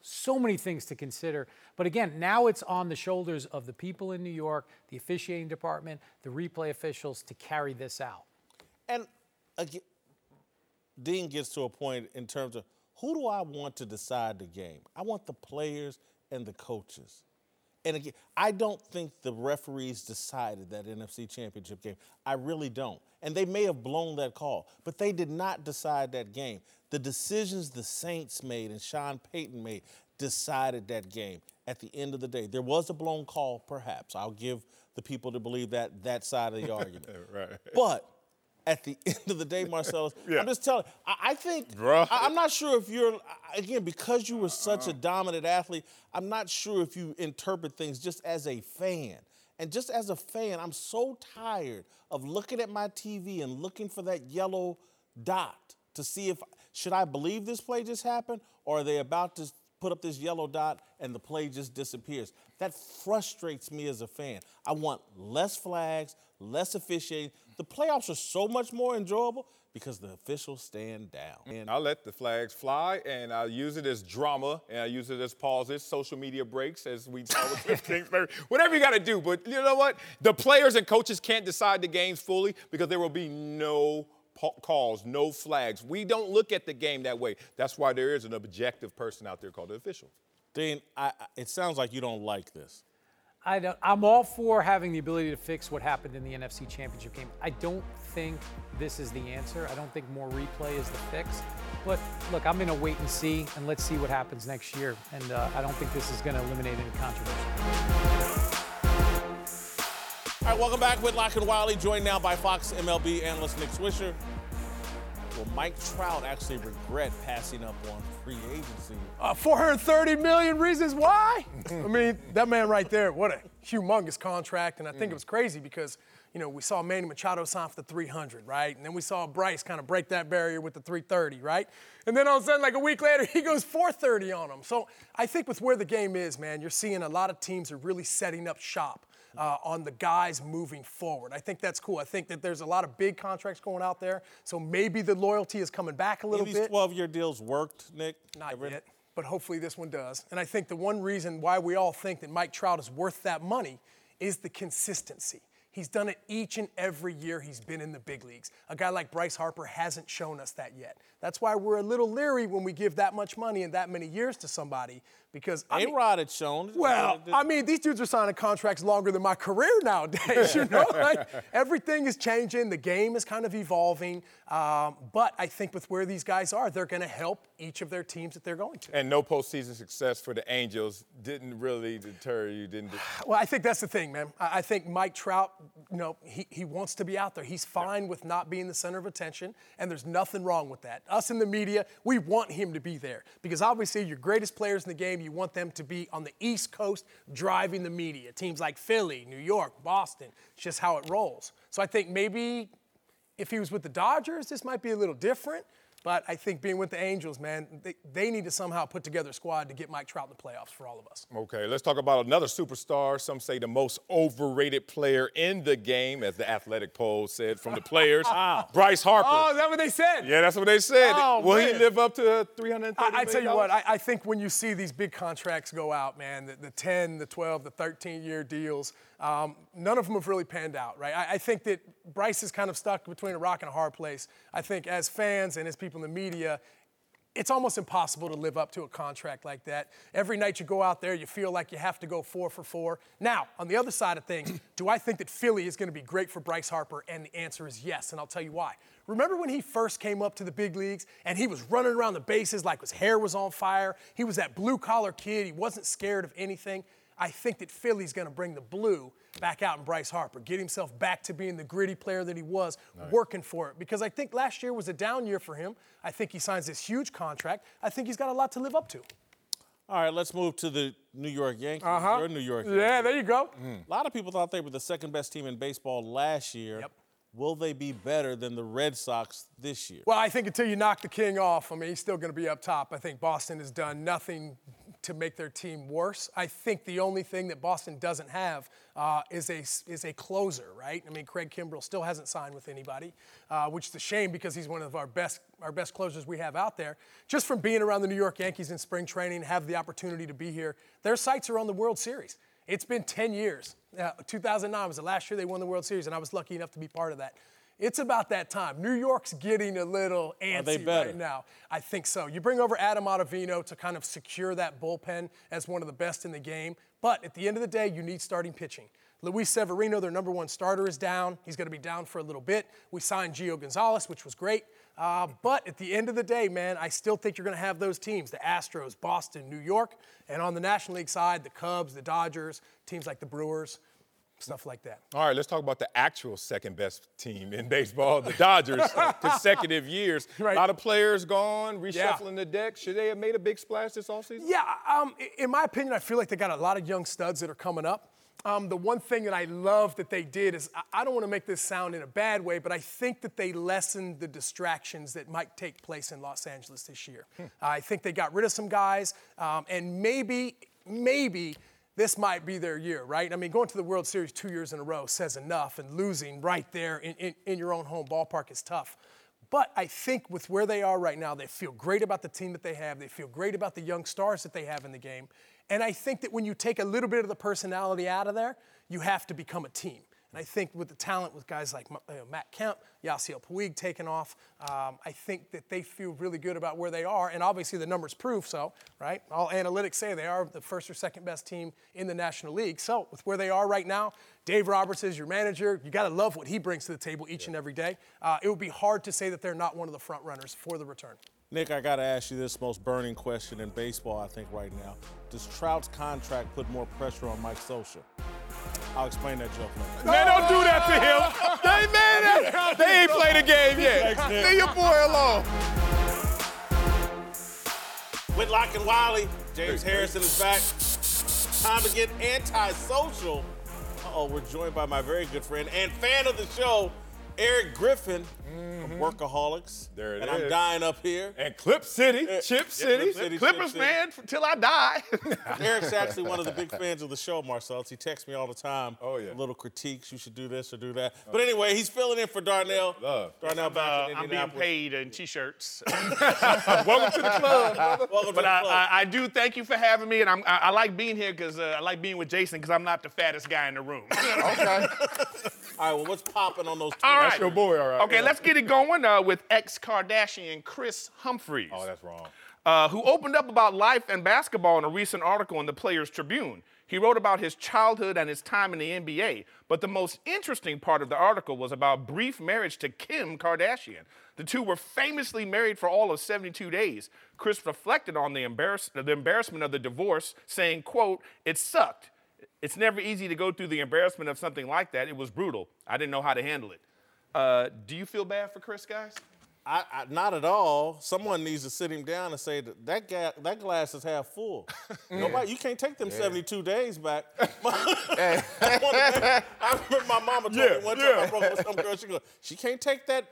S5: So many things to consider. But again, now it's on the shoulders of the people in New York, the officiating department, the replay officials to carry this out.
S1: And again, Dean gets to a point in terms of who do I want to decide the game? I want the players and the coaches. And again, I don't think the referees decided that N F C Championship game. I really don't. And they may have blown that call, but they did not decide that game. The decisions the Saints made and Sean Payton made decided that game at the end of the day. There was a blown call, perhaps. I'll give the people to believe that that side of the argument.
S2: Right.
S1: But at the end of the day, Marcellus,
S2: Yeah.
S1: I'm just telling I, I think,
S2: Bruh.
S1: I, I'm not sure if you're, again, because you were such a dominant athlete, I'm not sure if you interpret things just as a fan. And just as a fan, I'm so tired of looking at my T V and looking for that yellow dot to see if, should I believe this play just happened, or are they about to put up this yellow dot and the play just disappears? That frustrates me as a fan. I want less flags, less officiating. The playoffs are so much more enjoyable because the officials stand down. And
S2: I'll let the flags fly, and I'll use it as drama, and I use it as pauses, social media breaks, as we saw with Cliff Kingsbury. Whatever you got to do. But you know what? The players and coaches can't decide the games fully because there will be no calls, no flags. We don't look at the game that way. That's why there is an objective person out there called the official.
S1: Dean, I, I- it sounds like you don't like this.
S5: I don't, I'm all for having the ability to fix what happened in the N F C Championship game. I don't think this is the answer. I don't think more replay is the fix. But look, I'm going to wait and see, and let's see what happens next year. And uh, I don't think this is going to eliminate any controversy.
S1: All right, welcome back with Lock and Wiley, joined now by Fox M L B analyst Nick Swisher. Will Mike Trout actually regret passing up on free agency?
S6: Uh, four hundred thirty million reasons why? I mean, that man right there, what a humongous contract. And I think it was crazy because, you know, we saw Manny Machado sign for the three hundred, right? And then we saw Bryce kind of break that barrier with the three thirty, right? And then all of a sudden, like a week later, he goes four thirty on him. So I think with where the game is, man, you're seeing a lot of teams are really setting up shop Uh, on the guys moving forward. I think that's cool. I think that there's a lot of big contracts going out there, so maybe the loyalty is coming back a little
S1: These
S6: bit.
S1: twelve-year deals worked, Nick?
S6: Not
S1: Ever?
S6: yet, but hopefully this one does. And I think the one reason why we all think that Mike Trout is worth that money is the consistency. He's done it each and every year he's been in the big leagues. A guy like Bryce Harper hasn't shown us that yet. That's why we're a little leery when we give that much money and that many years to somebody because I mean,
S1: A-Rod had shown.
S6: well, I mean, these dudes are signing contracts longer than my career nowadays, you know? Like, everything is changing. The game is kind of evolving. Um, but I think with where these guys are, they're going to help each of their teams that they're going to.
S2: And no postseason success for the Angels didn't really deter you, didn't it?
S6: Well, I think that's the thing, man. I I think Mike Trout, you know, he, he wants to be out there. He's fine with not being the center of attention, and there's nothing wrong with that. Us in the media, we want him to be there because obviously your greatest players in the game, you want them to be on the East Coast driving the media. Teams like Philly, New York, Boston, it's just how it rolls. So I think maybe if he was with the Dodgers, this might be a little different. But I think being with the Angels, man, they, they need to somehow put together a squad to get Mike Trout in the playoffs for all of us.
S2: Okay, let's talk about another superstar. Some say the most overrated player in the game, as the athletic poll said from the players. Bryce Harper.
S6: Oh, is that what they said?
S2: Yeah, that's what they said.
S6: Oh,
S2: Will
S6: man.
S2: he live up to three hundred thirty
S6: I, I tell you what,
S2: million dollars?
S6: I, I think when you see these big contracts go out, man, the, the ten, the twelve, the thirteen-year deals, um, none of them have really panned out, right? I, I think that Bryce is kind of stuck between a rock and a hard place. I think as fans and as people in the media, it's almost impossible to live up to a contract like that. Every night you go out there, you feel like you have to go four for four. Now, on the other side of things, do I think that Philly is going to be great for Bryce Harper? And the answer is yes, and I'll tell you why. Remember when he first came up to the big leagues and he was running around the bases like his hair was on fire? He was that blue-collar kid. He wasn't scared of anything. I think that Philly's going to bring the blue back out in Bryce Harper, get himself back to being the gritty player that he was, right, working for it. Because I think last year was a down year for him. I think he signs this huge contract. I think he's got a lot to live up to.
S1: All right, let's move to the New York Yankees.
S6: Uh-huh.
S1: Your New York
S6: Yeah,
S1: Yankees.
S6: there you go.
S1: A lot of people thought they were the second best team in baseball last year.
S6: Yep.
S1: Will they be better than the Red Sox this year?
S6: Well, I think until you knock the king off, I mean, he's still going to be up top. I think Boston has done nothing to make their team worse. I think the only thing that Boston doesn't have uh, is a is a closer, right? I mean, Craig Kimbrell still hasn't signed with anybody, uh, which is a shame because he's one of our best our best closers we have out there. Just from being around the New York Yankees in spring training, have the opportunity to be here, their sights are on the World Series. It's been ten years. Uh, two thousand nine was the last year they won the World Series, and I was lucky enough to be part of that. It's about that time. New York's getting a little antsy right now. I think so. You bring over Adam Ottavino to kind of secure that bullpen as one of the best in the game. But at the end of the day, you need starting pitching. Luis Severino, their number one starter, is down. He's going to be down for a little bit. We signed Gio Gonzalez, which was great. Uh, but at the end of the day, man, I still think you're going to have those teams, the Astros, Boston, New York. And on the National League side, the Cubs, the Dodgers, teams like the Brewers. Stuff like that.
S2: All right, let's talk about the actual second best team in baseball, the Dodgers. Consecutive years.
S6: Right.
S2: A lot of players gone, reshuffling
S6: Yeah.
S2: the deck. Should they have made a big splash this offseason?
S6: Yeah, um, in my opinion, I feel like they got a lot of young studs that are coming up. Um, the one thing that I love that they did is, I, I don't want to make this sound in a bad way, but I think that they lessened the distractions that might take place in Los Angeles this year. Hmm. I think they got rid of some guys, um, and maybe, maybe, this might be their year, right? I mean, going to the World Series two years in a row says enough, and losing right there in, in, in your own home ballpark is tough. But I think with where they are right now, they feel great about the team that they have. They feel great about the young stars that they have in the game. And I think that when you take a little bit of the personality out of there, you have to become a team. And I think with the talent with guys like uh, Matt Kemp, Yasiel Puig taking off, um, I think that they feel really good about where they are. And obviously the numbers prove so, right? All analytics say they are the first or second best team in the National League. So with where they are right now, Dave Roberts is your manager. You got to love what he brings to the table each yeah. and every day. Uh, it would be hard to say that they're not one of the front runners for the return.
S1: Nick, I got to ask you this most burning question in baseball, I think, right now. Does Trout's contract put more pressure on Mike Scioscia? I'll explain that joke later.
S2: Man, don't do that to him. They, man, that, they ain't played a game yet. Leave your boy alone.
S1: Whitlock and Wiley, James Harrison is back. Time to get antisocial. Uh-oh, we're joined by my very good friend and fan of the show, Eric Griffin mm-hmm. of Workaholics.
S2: There it
S1: and
S2: is.
S1: I'm dying up here.
S2: And Clip City, uh, Chip City.
S1: Clip City
S7: Clippers
S1: Chip
S7: fan City. Till I die.
S1: Eric's actually one of the big fans of the show, Marcellus. He texts me all the time.
S2: Oh, yeah.
S1: Little critiques. You should do this or do that. Oh. But anyway, he's filling in for Darnell.
S2: Love.
S1: Darnell back
S7: uh,
S1: in
S7: I'm being paid in T-shirts.
S2: Welcome to the club, brother.
S1: Welcome
S7: but
S1: to the
S7: I,
S1: club.
S7: I, I do thank you for having me, and I'm, I, I like being here because uh, I like being with Jason because I'm not the fattest guy in the room.
S3: Okay.
S1: All right, well, what's popping on those Twitter?
S7: All right.
S2: That's your boy, all right.
S7: Okay,
S2: yeah.
S7: let's get it going uh, with ex-Kardashian Kris Humphries.
S2: Oh, that's wrong.
S7: Uh, who opened up about life and basketball in a recent article in the Players Tribune. He wrote about his childhood and his time in the N B A, but the most interesting part of the article was about brief marriage to Kim Kardashian. The two were famously married for all of seventy-two days. Kris reflected on the, embarrass- the embarrassment of the divorce, saying, quote, "It sucked. It's never easy to go through the embarrassment of something like that. It was brutal. I didn't know how to handle it." Uh, do you feel bad for Kris, guys?
S1: I, I, not at all. Someone needs to sit him down and say that that, ga- that glass is half full. Nobody, you can't take them yeah. seventy-two days back. I, I remember my mama told
S2: yeah,
S1: me one time
S2: yeah.
S1: I broke up with some girl. She goes, she can't take that.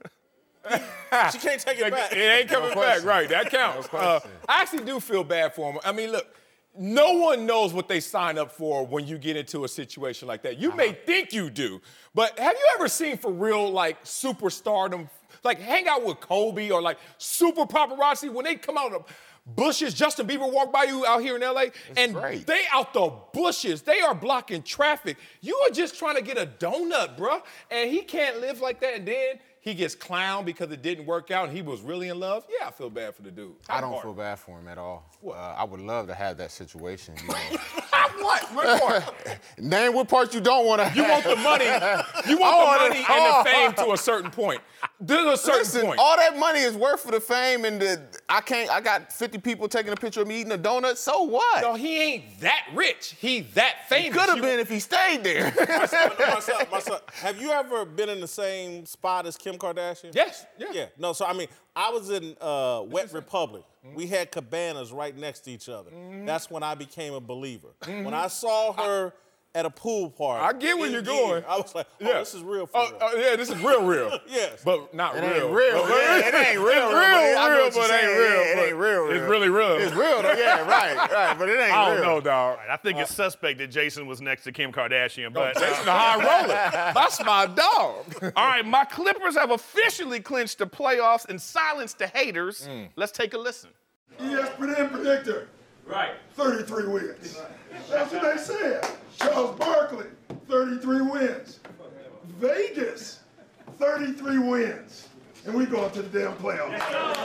S1: She can't take it back.
S2: It ain't coming
S3: No
S2: back, right? That counts.
S3: No
S2: uh, I actually do feel bad for him. I mean, look. No one knows what they sign up for when you get into a situation like that. You uh-huh. may think you do, but have you ever seen for real, like, superstardom, like hang out with Kobe or like super paparazzi when they come out of bushes? Justin Bieber walk by you out here in L A,
S3: it's
S2: and
S3: great.
S2: they out the bushes. They are blocking traffic. You are just trying to get a donut, bruh, and he can't live like that. And then he gets clowned because it didn't work out and he was really in love. Yeah, I feel bad for the dude.
S3: I don't feel bad for him at all. Uh, I would love to have that situation. You know.
S2: What? What part?
S3: Name what part you don't want to have.
S2: You want the money. You want the money and the fame to a certain point. There's a certain
S3: Listen,
S2: point.
S3: all that money is worth for the fame, and the, I can't. I got fifty people taking a picture of me eating a donut. So what?
S2: No, he ain't that rich. He that famous.
S3: Could have
S2: You-
S3: been if he stayed there.
S1: my son, my son, my son, have you ever been in the same spot as Kim Kardashian?
S2: Yes. Yeah.
S1: Yeah. No, so I mean, I was in uh, Wet Republic. Mm-hmm. We had cabanas right next to each other. Mm-hmm. That's when I became a believer. Mm-hmm. When I saw her at a pool party.
S2: I get where
S1: in
S2: you're
S1: gear.
S2: going.
S1: I was like, oh,
S2: Yeah.
S1: this is real for
S2: Oh,
S1: real.
S2: oh, yeah, this is real, real.
S1: Yes.
S2: But not
S3: It
S2: real.
S3: ain't real.
S2: But-
S3: Yeah, it ain't real.
S2: It's
S3: though,
S2: real,
S3: but I know
S2: real,
S3: what you're
S2: but ain't
S3: saying.
S2: real.
S3: Yeah, it
S2: but
S3: ain't real,
S2: It's
S3: real.
S2: really real.
S3: It's real, though. Yeah, right, right. But it ain't
S2: I
S3: real.
S2: don't know, dog.
S7: I think it's suspect that Jason was next to Kim Kardashian, but.
S2: Jason the high roller. That's my dog.
S7: All right, my Clippers have officially clinched the playoffs and silenced the haters. Let's take a listen.
S8: E S P N predictor.
S7: Right.
S8: thirty-three wins. That's what they said. Charles Barkley, thirty-three wins. Vegas, thirty-three wins. And we going to the damn playoffs.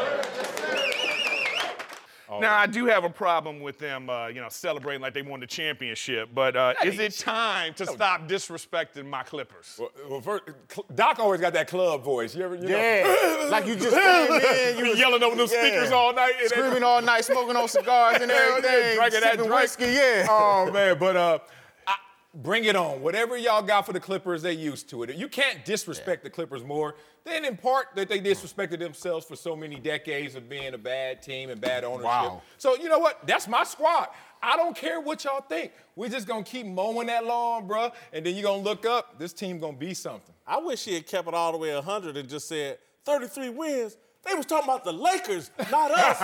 S7: Now, I do have a problem with them, uh, you know, celebrating like they won the championship, but uh, is it time to stop disrespecting my Clippers?
S2: Well, well, first, Doc always got that club voice. You ever, you
S3: Yeah.
S2: know?
S3: Like you just came in, you
S2: Be
S3: was
S2: yelling over those
S3: yeah.
S2: speakers all night. and
S3: screaming all night, smoking on cigars and
S2: Hell yeah,
S3: everything.
S2: drinking that
S3: sipping
S2: drink.
S3: whiskey, yeah.
S2: Oh, man, but uh, I, bring it on. Whatever y'all got for the Clippers, they used to it. You can't disrespect the Clippers more than in part that they disrespected themselves for so many decades of being a bad team and bad ownership.
S3: Wow.
S2: So, you know what? That's my squad. I don't care what y'all think. We're just going to keep mowing that lawn, bruh, and then you're going to look up. This team going to be something.
S1: I wish he had kept it all the way one hundred and just said thirty-three wins. They was talking about the Lakers, not us.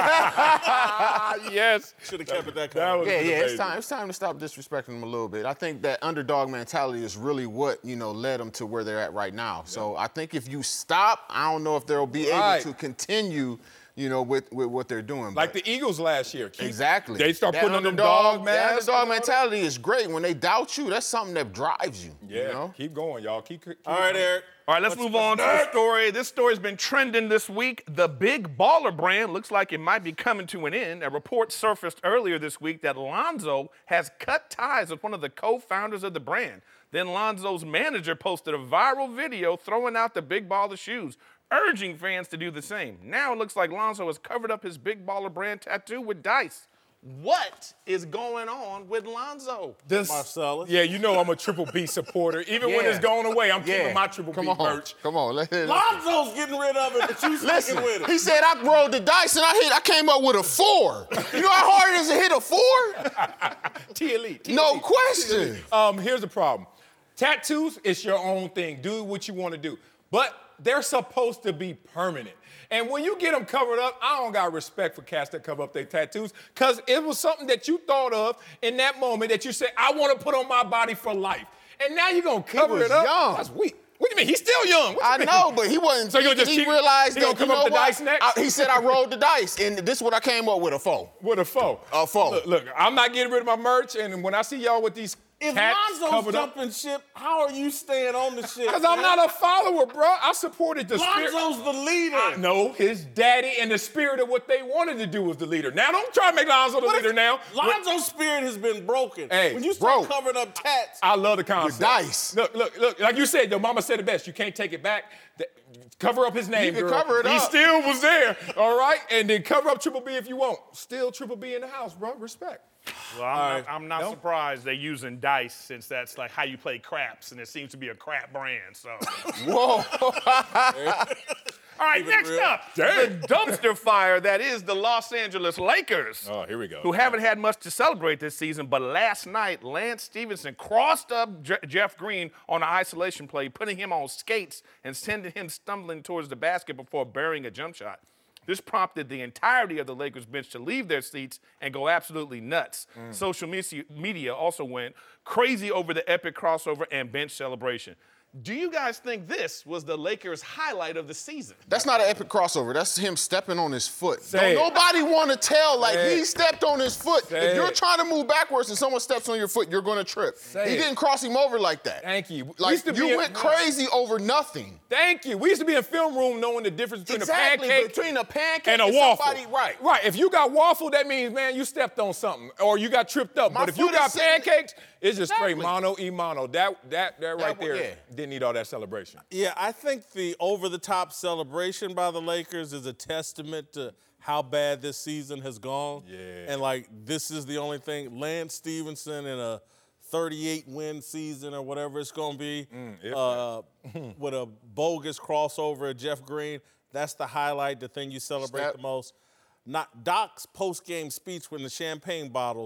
S2: Yes.
S1: Should have kept it that
S2: That
S1: kind.
S2: was
S3: Yeah, yeah, it's
S2: amazing.
S3: time. It's time to stop disrespecting them a little bit. I think that underdog mentality is really what you know led them to where they're at right now. So I think if you stop, I don't know if they'll be
S2: Right.
S3: able to continue, you know, with, with what they're doing.
S2: Like
S3: But
S2: the Eagles last year. Keep-
S3: exactly,
S2: They start
S3: That
S2: putting on them
S3: underdog-
S2: dog
S3: That
S2: masks.
S3: underdog mentality is great. When they doubt you, that's something that drives you.
S2: Yeah,
S3: You know?
S2: keep going, y'all. Keep, keep
S1: All right, Eric.
S7: All right, let's move on to a story. This story's been trending this week. The Big Baller brand looks like it might be coming to an end. A report surfaced earlier this week that Lonzo has cut ties with one of the co-founders of the brand. Then Lonzo's manager posted a viral video throwing out the Big Baller shoes, urging fans to do the same. Now it looks like Lonzo has covered up his Big Baller brand tattoo with dice. What is going on with Lonzo?
S2: This,
S1: Marcellus.
S2: Yeah, you know I'm a Triple B supporter. Even when
S3: Yeah.
S2: it's going away, I'm
S3: Yeah.
S2: keeping my Triple
S3: Come
S2: B
S3: on.
S2: merch.
S3: Come on. Let, let,
S1: Lonzo's getting rid of it, but you sticking
S3: Listen,
S1: with it.
S3: he said I rolled the dice and I hit. I came up with a four. You know how hard it is to hit a four?
S2: T Elite.
S3: No question.
S2: Um, here's the problem. Tattoos, it's your own thing. Do what you want to do. But they're supposed to be permanent. And when you get them covered up, I don't got respect for cats that cover up their tattoos because it was something that you thought of in that moment that you said, I want to put on my body for life. And now you're going to cover
S3: was
S2: it up?
S3: young.
S2: That's weak. What do you mean? He's still young. What you
S3: I
S2: mean?
S3: know, but he wasn't.
S2: So you
S3: he,
S2: just
S3: he
S2: keep-
S3: realized
S2: he
S3: that
S2: gonna come
S3: you
S2: up
S3: know
S2: with the
S3: what?
S2: dice next?
S3: I- he said I rolled the dice, and this is what I came up with a four.
S2: With a foe.
S3: A foe.
S2: Look, look, I'm not getting rid of my merch, and when I see y'all with these
S1: If
S2: cats
S1: Lonzo's
S2: covered up,
S1: jumping ship, how are you staying on the ship?
S2: because I'm not a follower, bro. I supported the spirit.
S1: Lonzo's the leader.
S2: No, his daddy and the spirit of what they wanted to do was the leader. Now, don't try to make Lonzo the
S1: What if
S2: leader now.
S1: Lonzo's spirit has been broken.
S2: Hey,
S1: when you start
S3: bro.
S1: covering up tats,
S2: I love the concept.
S3: dice.
S2: Look, look, look. Like you said, your mama said it best. You can't take it back. The- cover up his name,
S3: can
S2: girl.
S3: cover it
S2: he
S3: up.
S2: still was there, all right? And then cover up Triple B if you want. Still Triple B in the house, bro. Respect.
S7: Well, I'm
S1: All
S7: not, I'm not
S2: No?
S7: surprised they're using dice since that's like how you play craps, and it seems to be a crap brand. So,
S3: Whoa.
S7: all right,
S1: it
S7: next
S1: real.
S7: up, the dumpster fire that is the Los Angeles Lakers.
S2: Oh, here we go.
S7: Who haven't had much to celebrate this season, but last night, Lance Stevenson crossed up Je- Jeff Green on an isolation play, putting him on skates and sending him stumbling towards the basket before burying a jump shot. This prompted the entirety of the Lakers bench to leave their seats and go absolutely nuts. Social me- media also went crazy over the epic crossover and bench celebration. Do you guys think this was the Lakers' highlight of the season?
S3: That's not an epic crossover. That's him stepping on his foot.
S2: Say
S3: Don't
S2: it.
S3: nobody want to tell like
S2: Say
S3: he
S2: it.
S3: stepped on his foot.
S2: Say
S3: if you're
S2: it.
S3: trying to move backwards and someone steps on your foot, you're going to trip.
S2: Say
S3: he
S2: it.
S3: didn't cross him over like that.
S2: Thank you. We
S3: Like
S2: used to be
S3: you
S2: in-
S3: went crazy over nothing.
S2: Thank you. We used to be in film room knowing the difference between
S3: Exactly,
S2: a pancake
S3: between a pancake
S2: and a
S3: and
S2: waffle.
S3: somebody- right.
S2: Right. If you got waffle, that means, man, you stepped on something or you got tripped up.
S3: My
S2: but if you
S3: foot
S2: got
S3: is sitting-
S2: pancakes, it's just straight
S3: Exactly.
S2: mono e mono. That that that right
S3: wa-
S2: there
S3: yeah.
S2: didn't need all that celebration.
S1: yeah, I think the over-the-top celebration by the Lakers is a testament to how bad this season has gone.
S2: Yeah.
S1: And, like, this is the only thing. Lance Stevenson in a thirty-eight win season or whatever it's going to be
S2: if
S1: uh, with a bogus crossover of Jeff Green, that's the highlight, the thing you celebrate
S3: Step.
S1: the most. Not Doc's post-game speech when the champagne bottles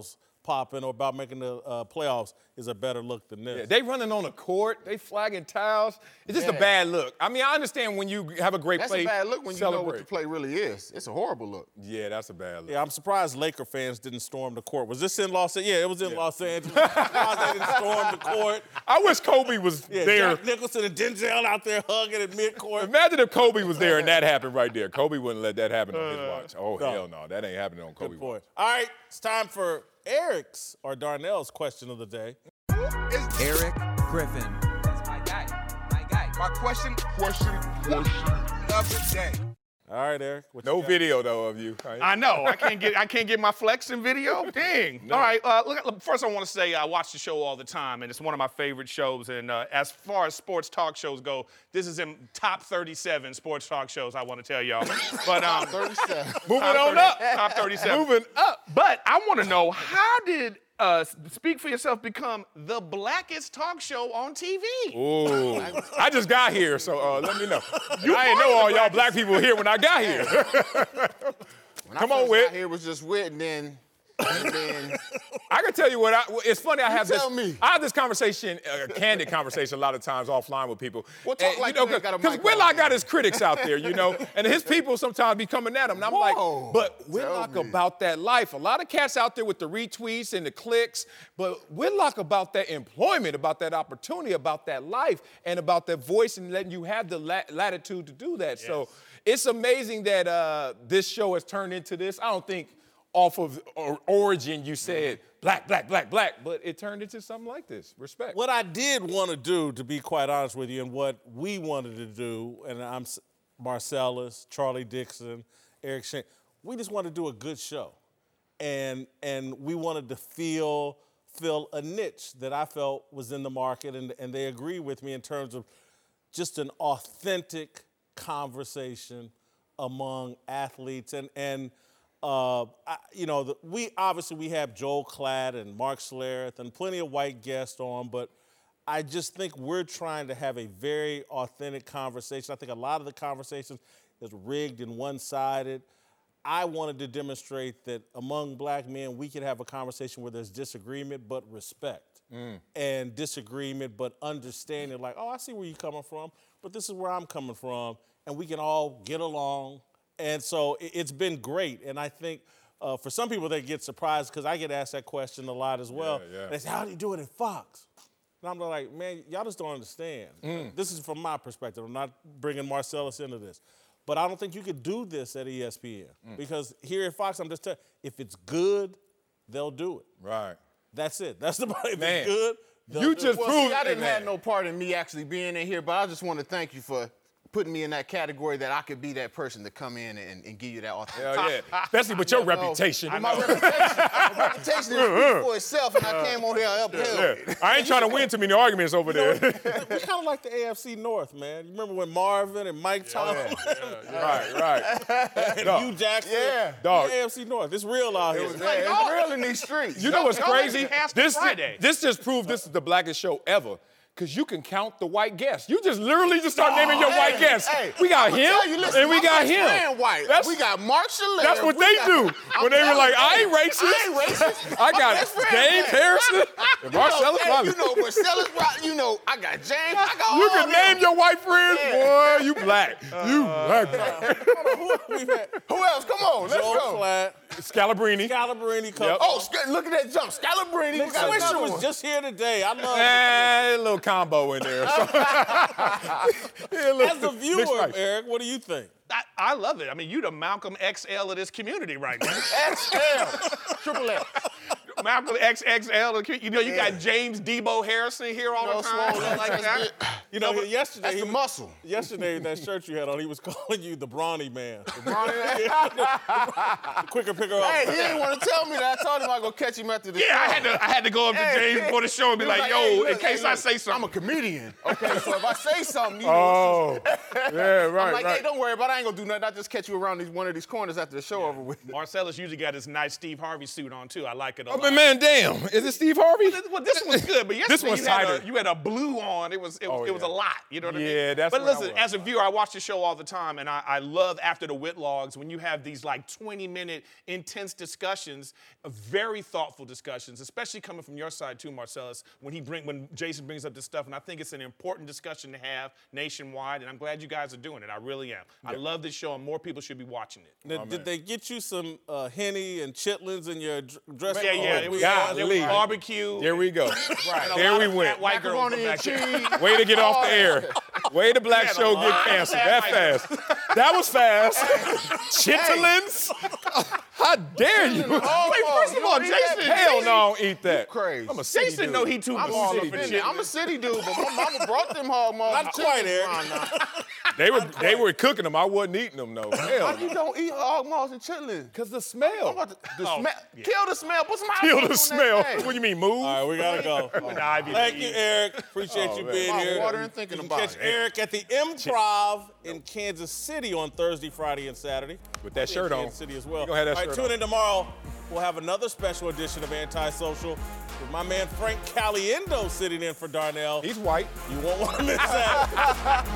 S1: popping or about making the uh, playoffs is a better look than this.
S2: Yeah, they running on the court, they flagging towels. It's just
S3: Yeah.
S2: a bad look. I mean, I understand when you have a great
S3: That's
S2: play.
S3: a bad look when you
S2: celebrate.
S3: know what the play really is. It's a horrible look.
S2: Yeah, that's a bad look.
S1: Yeah, I'm surprised Laker fans didn't storm the court. Was this in Los Angeles? Yeah, it was in yeah. Los Angeles. I'm surprised they didn't storm the court.
S2: I wish Kobe was
S1: yeah,
S2: there.
S1: Jack Nicholson and Denzel out there hugging at midcourt.
S2: Imagine if Kobe was there and that happened right there. Kobe wouldn't let that happen on his watch. Oh,
S1: no.
S2: hell no. That ain't happening on Kobe
S1: Good point.
S2: watch.
S1: All right, it's time for Eric's or Darnell's question of the day.
S9: Eric Griffin.
S10: That's my guy. My guy. My question, question, question of the day.
S1: All right, Eric. What
S2: No
S1: you got?
S2: video though of you. Right?
S7: I know. I can't get I can't get my flexing video. Dang.
S2: No.
S7: All right. Uh, look, look, first, I want to say I watch the show all the time, and it's one of my favorite shows. And uh, as far as sports talk shows go, this is in top thirty-seven sports talk shows. I want to tell y'all. But um,
S3: thirty-seven.
S2: Moving
S7: top
S2: on
S7: thirty
S2: up.
S7: Top thirty-seven.
S2: Moving up.
S7: But I want to know, how did uh, Speak for Yourself become the blackest talk show on T V?
S2: Ooh. I just got here, so uh, let me know.
S7: You
S2: I ain't
S7: are
S2: know
S7: the
S2: all y'all
S7: blackest.
S2: black people here when I got here.
S3: When
S2: Come
S3: I
S2: on,
S3: first
S2: Whit.
S3: got here was just Whit, and then, and then
S2: I can tell you what. I, it's funny. I have
S3: tell
S2: this.
S3: me.
S2: I have this conversation, a candid conversation, a lot of times offline with people.
S3: Well, talk like you ain't got a
S2: because
S3: mic
S2: Whitlock
S3: on.
S2: got his critics out there, you know, and his people sometimes be coming at him, and I'm like,
S3: Whoa.
S2: but
S3: Tell
S2: Whitlock
S3: me.
S2: about that life. A lot of cats out there with the retweets and the clicks, but Whitlock about that employment, about that opportunity, about that life, and about that voice, and letting you have the lat- latitude to do that. So it's amazing that uh, this show has turned into this. I don't think off of or origin you said black, black, black, black, but it turned into something like this. Respect.
S1: What I did want to do, to be quite honest with you, and what we wanted to do, and I'm S- Marcellus, Charlie Dixon, Eric Shane, we just wanted to do a good show. And and we wanted to feel fill a niche that I felt was in the market, and, and they agree with me in terms of just an authentic conversation among athletes. And and uh, I, you know, the, we obviously we have Joel Klatt and Mark Schlereth and plenty of white guests on, but I just think we're trying to have a very authentic conversation. I think a lot of the conversation is rigged and one-sided. I wanted to demonstrate that among black men, we can have a conversation where there's disagreement but respect, mm. and disagreement but understanding, like, oh, I see where you're coming from, but this is where I'm coming from, and we can all get along. And so it, it's been great, and I think uh, for some people, they get surprised because I get asked that question a lot as well.
S2: Yeah, yeah.
S1: They say, how do you do it at Fox? And I'm like, man, y'all just don't understand.
S2: Mm.
S1: This is from my perspective. I'm not bringing Marcellus into this. But I don't think you could do this at E S P N
S2: Mm.
S1: because here at Fox, I'm just telling you, if it's good, they'll do it.
S2: Right.
S1: That's it. That's the if
S2: Man,
S1: it's good, they'll
S2: you
S1: do
S2: just
S1: it.
S3: well,
S2: proved
S3: see, I didn't
S2: man.
S3: have no part in me actually being in here, but I just want to thank you for putting me in that category that I could be that person to come in and, and give you that authentic.
S2: Hell yeah. Especially with your
S3: You know,
S2: reputation.
S3: My reputation, my reputation is speak for itself, and I came on here and upheld
S2: Yeah.
S3: it.
S2: I ain't trying to win too many arguments over there.
S1: We kind of like the A F C North, man. You remember when Marvin and Mike Tomlin
S2: Right, right.
S1: and
S2: Dog.
S1: Hugh Jackson?
S3: Yeah.
S2: Dog.
S1: The A F C North. It's real out here.
S3: It's, it's real in these streets.
S2: You know what's
S7: Y'all like
S2: crazy?
S7: Cast
S2: This,
S7: Friday.
S2: this just proved this is the blackest show ever. Because you can count the white guests. You just literally just start naming your
S3: Hey,
S2: white guests.
S3: hey,
S2: we got
S3: I'ma
S2: him,
S3: tell you, listen,
S2: and we
S3: my
S2: got
S3: best
S2: him.
S3: friend white.
S2: That's,
S3: we got Mark Schlereth.
S2: that's what
S3: We
S2: they
S3: got-
S2: do.
S3: I'm
S2: When they were
S3: telling
S2: like,
S3: you,
S2: I ain't racist.
S3: I ain't racist.
S2: I
S3: My
S2: got
S3: best friend
S2: James
S3: black.
S2: Harrison and
S3: You
S2: Marcellus
S3: know, hey,
S2: Wallace.
S3: you know, Marcellus, Wallace, you know, I got James. I got all
S2: You can
S3: of
S2: name
S3: them.
S2: your white friends,
S3: Yeah.
S2: boy. You black. You black.
S1: We've had
S3: Who else? Come on, let's
S1: Joel
S3: go.
S1: Klatt,
S2: Scalabrini.
S1: Scalabrini come.
S2: Yep.
S3: Oh, Sc- look at that jump. Scalabrini. We got
S1: Swisher
S3: another
S1: was
S3: one.
S1: just here today. I love it.
S2: And a little combo in there. So. Yeah, look,
S1: As a
S2: mixed
S1: viewer,
S2: rice.
S1: Eric, what do you think?
S7: I, I love it. I mean, you the Malcolm X L of this community right now.
S3: X L. Triple X.
S7: Malcolm X X L. You know, you
S3: Yeah.
S7: got James Debo Harrison here all
S3: No,
S7: the time.
S3: swole,
S7: like
S3: that's
S7: that.
S3: it.
S1: You know, yesterday
S3: That's
S1: he
S3: the
S1: was-
S3: muscle.
S1: Yesterday, that shirt you had on, he was calling you the brawny man.
S3: Hey,
S1: Quicker picker up.
S3: he didn't want to tell me that. I told him I go catch him after the show.
S7: Yeah, I had to I had to go up to
S3: Hey,
S7: James before the show and be
S3: he was
S7: like, yo,
S3: hey,
S7: in
S3: look,
S7: case
S3: hey,
S7: I
S3: look,
S7: say something.
S3: I'm a comedian. Okay, so if I say something, you know.
S2: Oh, yeah, right,
S3: I'm like,
S2: right.
S3: hey, don't worry about it. I ain't gonna do nothing. I'll just catch you around these one of these corners after the show over with.
S7: Marcellus usually got his nice Steve Harvey suit on too. I like it a
S2: I've
S7: lot.
S2: been man, damn. Is it Steve Harvey?
S7: Well, this one's good, but yesterday
S2: This one's
S7: you, had
S2: tighter.
S7: a, you had a blue on. It was it,
S2: Oh,
S7: it was
S2: yeah.
S7: a lot. You know what I mean?
S2: Yeah, that's
S7: But
S2: when I
S7: listen,
S2: was.
S7: as a viewer, I watch the show all the time, and I, I love after the Whitlogs when you have these like twenty minute intense discussions, uh, very thoughtful discussions, especially coming from your side too, Marcellus. When he bring when Jason brings up this stuff, and I think it's an important discussion to have nationwide, and I'm glad you guys are doing it. I really am. I love this show, and more people should be watching it.
S1: Now, did they get you some uh, Henny and chitlins in your dr- dressing
S7: Yeah,
S1: room?
S7: yeah.
S1: Oh,
S7: It was,
S2: God,
S7: there was
S2: Lee.
S7: barbecue.
S2: There we go.
S7: and a
S2: There
S7: lot
S2: we
S7: of
S2: went.
S7: fat white girls
S3: Macaroni
S7: back
S3: and
S7: there.
S3: cheese.
S2: Way to get off the air. Way to Black
S7: Yeah,
S2: Show
S7: a
S2: get
S7: lot of
S2: canceled
S7: fat
S2: that
S7: white
S2: fast. That was fast. Chitlins? How dare you?
S3: Oh,
S7: Wait, first of all,
S3: you eat that?
S7: Jason,
S2: Hell no, I don't eat that.
S3: Crazy.
S2: I'm a city
S7: Jason
S2: dude.
S7: know he too
S3: I'm
S7: baller
S3: a,
S7: for
S3: city,
S7: chitlins.
S3: I'm a city dude, but my mama brought them hog maws.
S1: Not quite, Eric.
S2: They were they were cooking them. I wasn't eating them though. Hell
S3: How you don't eat hog maws and chitlins?
S2: Because the smell.
S3: About the, the smell. Kill the smell. Put some hot
S2: Kill
S3: sauce
S2: the
S3: on that
S2: smell.
S3: thing.
S2: What do you mean, move?
S1: All right, we gotta go. Thank you, Eric. Appreciate
S2: Oh,
S1: you
S2: man.
S1: being
S3: I'm
S1: here.
S3: watering and thinking
S1: you can
S3: about
S1: catch
S3: it.
S1: Eric at the Improv in Kansas City on Thursday, Friday, and Saturday.
S2: With that
S1: I'll be in
S2: shirt on.
S1: Kansas City as well.
S2: You gonna have that
S1: All right,
S2: shirt
S1: tune
S2: on.
S1: in tomorrow. We'll have another special edition of Antisocial with my man Frank Caliendo sitting in for Darnell.
S2: He's white.
S1: You won't want to miss that.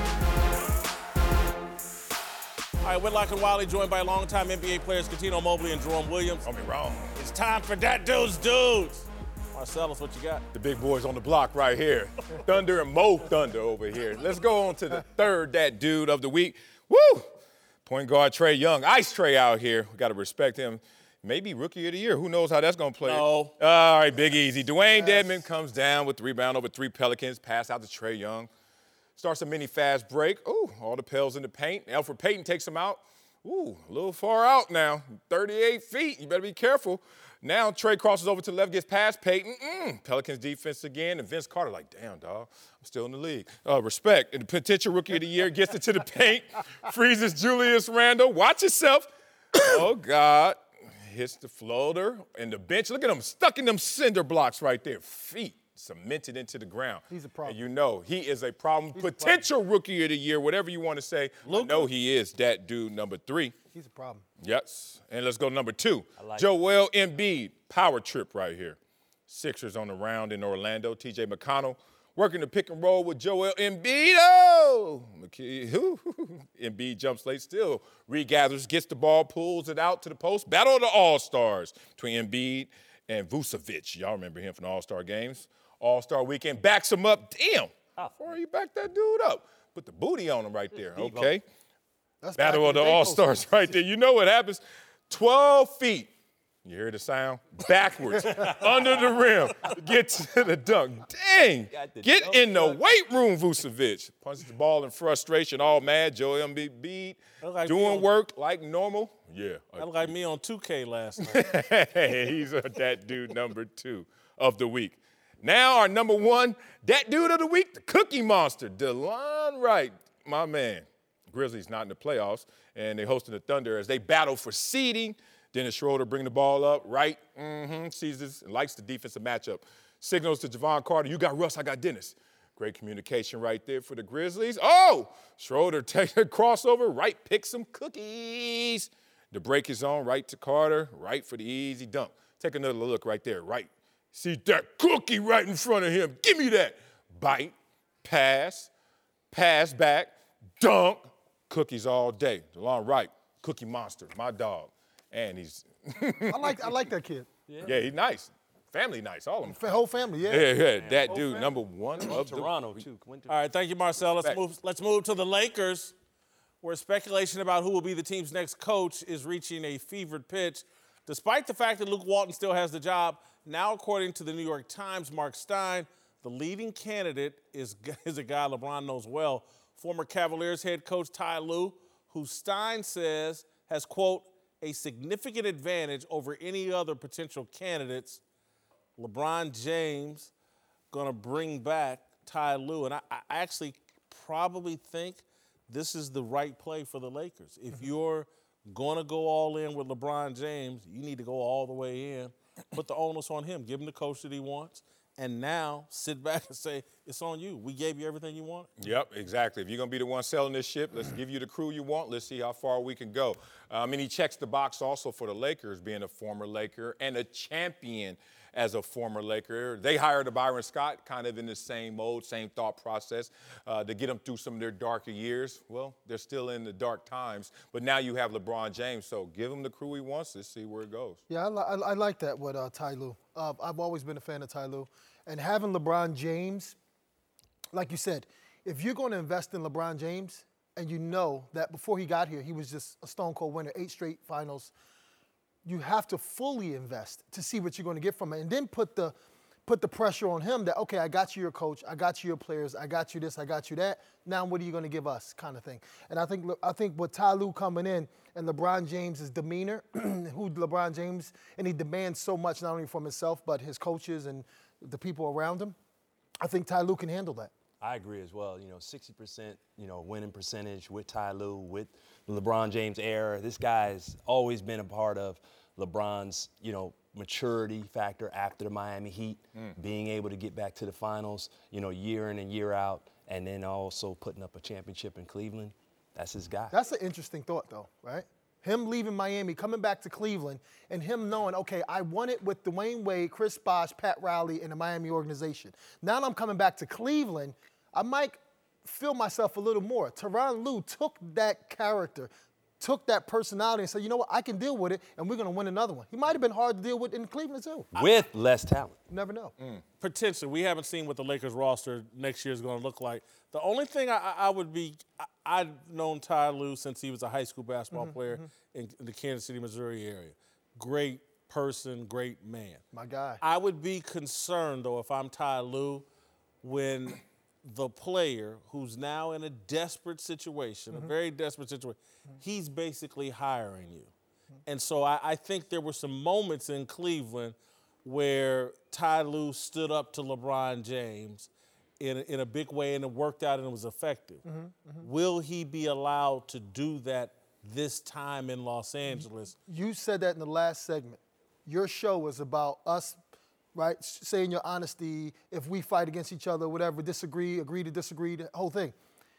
S1: All right, Whitlock and Wiley joined by longtime N B A players Katino Mobley and Jerome Williams.
S2: Don't be wrong.
S1: It's time for That Dude's Dudes. Marcellus, what you got?
S2: The big boys on the block right here. Thunder and Mo Thunder over here. Let's go on to the third That Dude of the week. Woo! Point guard Trae Young. Ice Trae out here. We got to respect him. Maybe Rookie of the Year. Who knows how that's going to play?
S1: No.
S2: All right, Big Easy. Dwayne Dedmon comes down with the rebound over three Pelicans. Pass out to Trae Young. Starts a mini fast break. Ooh, all the Pels in the paint. Alfred Payton takes him out. Ooh, a little far out now. thirty-eight feet. You better be careful. Now Trae crosses over to the left, gets past Payton. Mm, Pelicans defense again. And Vince Carter like, damn, dog, I'm still in the league. Uh, respect. And the potential Rookie of the Year gets into the paint. Freezes Julius Randle. Watch yourself. Oh, God. Hits the floater and the bench. Look at him stuck in them cinder blocks right there. Feet cemented into the ground.
S11: He's a problem.
S2: And you know he is a problem. Potential Rookie of the Year, whatever you want to say. I know he is that dude number three.
S11: He's a problem.
S2: Yes. And let's go to number two. Joel Embiid, power trip right here. Sixers on the round in Orlando. T J McConnell working the pick and roll with Joel Embiid. Oh! McKee- Embiid jumps late, still regathers, gets the ball, pulls it out to the post. Battle of the All-Stars between Embiid and Vucevic. Y'all remember him from the All-Star games. All-Star weekend backs him up. Damn. How far you back that dude up? Put the booty on him right there. Okay.
S11: That's
S2: Battle
S11: back
S2: of the
S11: in day
S2: All-Stars right there. You know what happens? twelve feet. You hear the sound? Backwards, under the rim, get to the dunk. Dang, get in the weight room, Vucevic. Punches the ball in frustration, all mad. Joel Embiid
S1: like
S2: doing
S1: me.
S2: work like normal. Yeah.
S1: That looked like me on two K last night.
S2: He's a, that dude number two of the week. Now our number one, that dude of the week, the Cookie Monster, DeLon Wright, my man. Grizzlies not in the playoffs, and they hosting the Thunder as they battle for seeding. Dennis Schroeder bring the ball up, right, mm-hmm, sees this, and likes the defensive matchup. Signals to Javon Carter, you got Russ, I got Dennis. Great communication right there for the Grizzlies. Oh, Schroeder takes a crossover, right, picks some cookies. The break is on, right to Carter, right for the easy dunk. Take another look right there, right. See that cookie right in front of him. Give me that. Bite, pass, pass back, dunk, cookies all day. DeLon Wright, Cookie Monster, my dog. And he's
S11: I like I like that kid.
S2: yeah. yeah, he's nice. Family nice, all of them.
S11: The whole family, yeah.
S2: Yeah, yeah, that dude, number one of
S12: Toronto,
S2: the,
S12: too. Went to-
S1: All right, thank you, Marcel. Let's
S2: Back.
S1: move, let's move to the Lakers, where speculation about who will be the team's next coach is reaching a fevered pitch. Despite the fact that Luke Walton still has the job, now according to the New York Times, Mark Stein, the leading candidate is, is a guy LeBron knows well, former Cavaliers head coach Ty Lue, who Stein says has, quote, a significant advantage over any other potential candidates. LeBron James gonna bring back Ty Lue, and I, I actually probably think this is the right play for the Lakers. If you're gonna go all in with LeBron James, you need to go all the way in. Put the onus on him. Give him the coach that he wants. And now sit back and say, it's on you. We gave you everything you want.
S2: Yep, exactly. If you're going to be the one selling this ship, let's give you the crew you want. Let's see how far we can go. Uh, I mean, he checks the box also for the Lakers, being a former Laker and a champion as a former Laker. They hired a Byron Scott kind of in the same mode, same thought process uh, to get them through some of their darker years. Well, they're still in the dark times, but now you have LeBron James, so give him the crew he wants to see where it goes.
S11: Yeah, I, li- I, I like that with uh, Ty Lue. Uh, I've always been a fan of Ty Lue. And having LeBron James, like you said, if you're going to invest in LeBron James and you know that before he got here, he was just a stone cold winner, eight straight finals, you have to fully invest to see what you're going to get from it. And then put the put the pressure on him that, okay, I got you your coach, I got you your players, I got you this, I got you that. Now what are you going to give us, kind of thing. And I think I think with Ty Lue coming in and LeBron James' demeanor, who LeBron James, and he demands so much not only from himself but his coaches and the people around him, I think Ty Lue can handle that.
S12: I agree as well. You know, sixty percent, you know, winning percentage with Ty Lue, with the LeBron James era. This guy's always been a part of LeBron's, you know, maturity factor after the Miami Heat, mm. being able to get back to the finals, you know, year in and year out, and then also putting up a championship in Cleveland. That's his guy.
S11: That's an interesting thought, though, right? Him leaving Miami, coming back to Cleveland, and him knowing, okay, I won it with Dwayne Wade, Chris Bosh, Pat Riley, and the Miami organization. Now I'm coming back to Cleveland, I might feel myself a little more. Tyronn Lue took that character, took that personality and said, you know what, I can deal with it, and we're going to win another one. He might have been hard to deal with in Cleveland, too.
S12: With less talent.
S11: You never know.
S1: Mm. Potentially. We haven't seen what the Lakers roster next year is going to look like. The only thing I, I would be – I've known Ty Lue since he was a high school basketball mm-hmm, player mm-hmm. in, in the Kansas City, Missouri area. Great person, great man.
S11: My guy.
S1: I would be concerned, though, if I'm Ty Lue, when – the player who's now in a desperate situation, mm-hmm. a very desperate situation, mm-hmm. he's basically hiring you. Mm-hmm. And so I, I think there were some moments in Cleveland where Ty Lue stood up to LeBron James in a, in a big way, and it worked out and it was effective. Mm-hmm. Mm-hmm. Will he be allowed to do that this time in Los Angeles?
S11: You said that in the last segment. Your show was about us, right, saying your honesty, if we fight against each other, whatever, disagree, agree to disagree, the whole thing.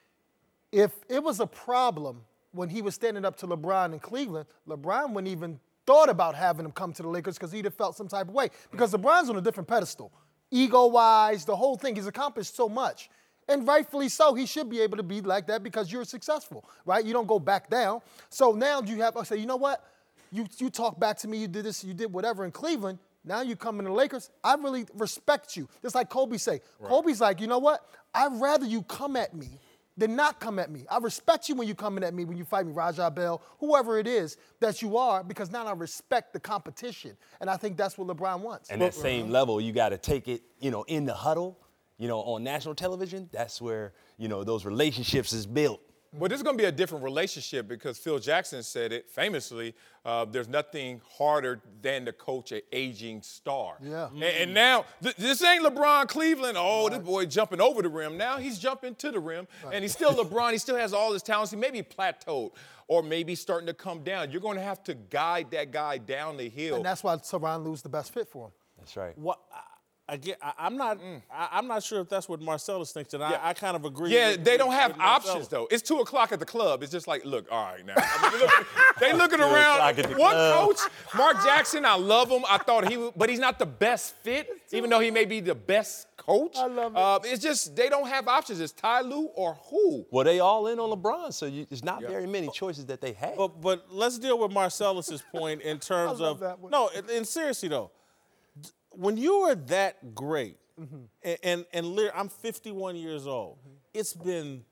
S11: If it was a problem when he was standing up to LeBron in Cleveland, LeBron wouldn't even thought about having him come to the Lakers because he'd have felt some type of way. Because LeBron's on a different pedestal. Ego-wise, the whole thing, he's accomplished so much. And rightfully so, he should be able to be like that because you're successful, right? You don't go back down. So now you have to say, you know what? You, you talk back to me, you did this, you did whatever in Cleveland. Now you come in the Lakers, I really respect you. Just like Kobe say. Right. Kobe's like, you know what? I'd rather you come at me than not come at me. I respect you when you coming at me, when you fight me, Rajah Bell, whoever it is that you are, because now I respect the competition. And I think that's what LeBron wants.
S12: And that same uh-huh. level, you got to take it, you know, in the huddle, you know, on national television. That's where, you know, those relationships is built.
S2: Well, this is going to be a different relationship because Phil Jackson said it famously, uh, there's nothing harder than to coach an aging star.
S11: Yeah.
S2: Mm-hmm. And, and now, th- this ain't LeBron Cleveland, oh, right. This boy jumping over the rim. Now he's jumping to the rim, right. And he's still LeBron. He still has all his talents. He may be plateaued or maybe starting to come down. You're going to have to guide that guy down the hill.
S11: And that's why Tyronn Lue's the best fit for him.
S12: That's right.
S1: What? Again, I, I'm not. Mm. I, I'm not sure if that's what Marcellus thinks, and
S2: yeah.
S1: I, I kind of agree.
S2: Yeah,
S1: with,
S2: they
S1: with,
S2: don't have options though. It's two o'clock at the club. It's just like, look, all right now. I mean, look, they looking around. One coach, Mark Jackson. I love him. I thought he, but he's not the best fit, even though he may be the best coach.
S11: I love it.
S2: Uh, it's just they don't have options. It's Ty Lue or who?
S12: Well, they all in on LeBron, so you, there's not yeah. very many choices that they have.
S1: But but let's deal with Marcellus's point in terms of no. And, and seriously though, when you are that great. Mm-hmm. And, and, and I'm fifty-one years old. Mm-hmm. It's been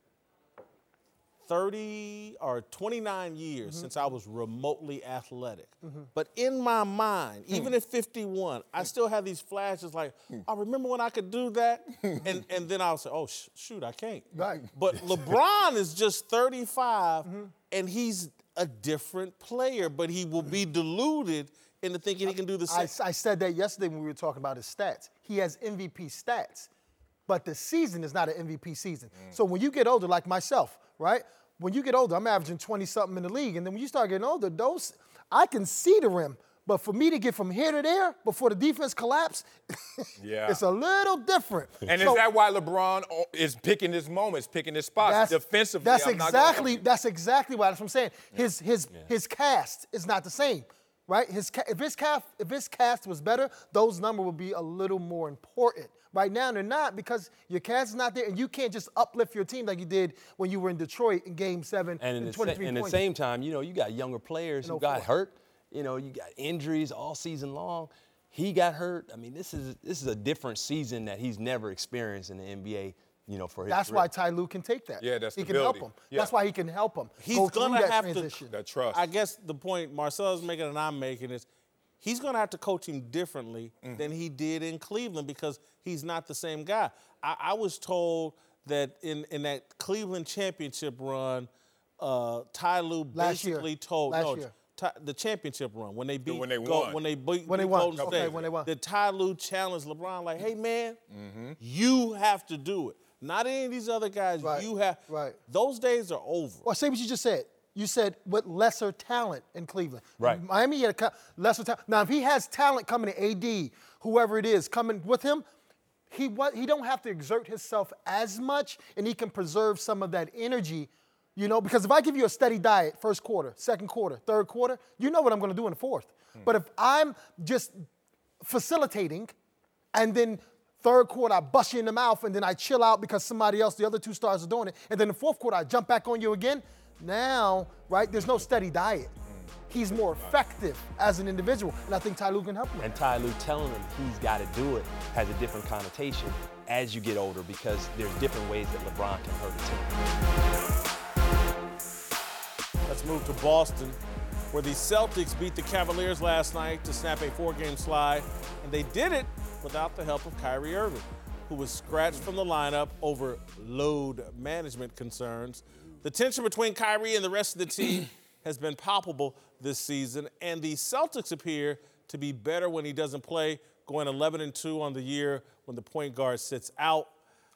S1: thirty or twenty-nine years mm-hmm. since I was remotely athletic. Mm-hmm. But in my mind, even mm. at fifty-one, I still have these flashes like, I remember when I could do that. and, and then I'll say, oh, sh- shoot, I can't.
S11: Right.
S1: But LeBron is just thirty-five, mm-hmm. and he's a different player, but he will be deluded into thinking he can do the same.
S11: I, I said that yesterday when we were talking about his stats. He has M V P stats, but the season is not an M V P season. Mm. So when you get older, like myself, right? When you get older, I'm averaging twenty-something in the league, and then when you start getting older, those I can see the rim. But for me to get from here to there before the defense collapse,
S2: yeah.
S11: it's a little different.
S2: And
S11: so,
S2: is that why LeBron is picking his moments, picking his spots
S11: that's,
S2: defensively?
S11: That's
S2: I'm
S11: exactly that's exactly why. That's what I'm saying. His his yeah. his cast is not the same. right? His ca- if his cast if his cast was better, those numbers would be a little more important. Right now they're not because your cast is not there, and you can't just uplift your team like you did when you were in Detroit in Game Seven
S12: And in
S11: and
S12: the, sa-
S11: twenty-three
S12: in the
S11: points.
S12: same time, you know, you got younger players who
S11: In
S12: got
S11: oh four.
S12: hurt. You know, you got injuries all season long. He got hurt. I mean, this is this is a different season that he's never experienced in the N B A. You know, for his
S11: That's
S12: career.
S11: why Ty Lue can take that.
S2: Yeah, that's
S11: he can help
S2: stability.
S11: him.
S2: Yeah.
S11: That's why he can help him.
S1: He's
S11: go through
S1: gonna
S11: that
S1: have
S11: transition.
S1: to.
S2: That trust.
S1: I guess the point Marcel's making and I'm making is he's going to have to coach him differently
S2: Mm.
S1: than he did in Cleveland because he's not the same guy. I, I was told that in, in that Cleveland championship run, uh, Ty Lue
S11: Last year.
S1: basically told
S11: Last
S1: no,
S11: year.
S1: Ty, the championship run when they beat
S2: when they
S1: Go-
S2: won.
S1: when they beat,
S11: When they
S1: beat
S11: won.
S1: Golden
S11: Okay,
S1: State.
S11: when they won.
S1: That Ty Lue challenged LeBron like, hey man,
S2: Mm-hmm.
S1: you have to do it. Not any of these other guys.
S11: Right,
S1: You have.
S11: right.
S1: Those days are over.
S11: Well, say what you just said. You said with lesser talent in Cleveland.
S12: Right.
S11: Miami had a co- lesser talent. Now, if he has talent coming to A D, whoever it is coming with him, he wa- he don't have to exert himself as much, and he can preserve some of that energy. You know, because if I give you a steady diet, first quarter, second quarter, third quarter, you know what I'm going to do in the fourth. But if I'm just facilitating, and then third quarter, I bust you in the mouth, and then I chill out because somebody else, the other two stars are doing it. And then the fourth quarter, I jump back on you again. Now, right, there's no steady diet. He's more effective as an individual, and I think Ty Lue can help him.
S12: And Ty Lue telling him he's got to do it has a different connotation as you get older because there's different ways that LeBron can hurt a team.
S1: Let's move to Boston, where the Celtics beat the Cavaliers last night to snap a four-game slide, and they did it without the help of Kyrie Irving, who was scratched from the lineup over load management concerns. The tension between Kyrie and the rest of the team has been palpable this season, and the Celtics appear to be better when he doesn't play, going eleven and two on the year when the point guard sits out.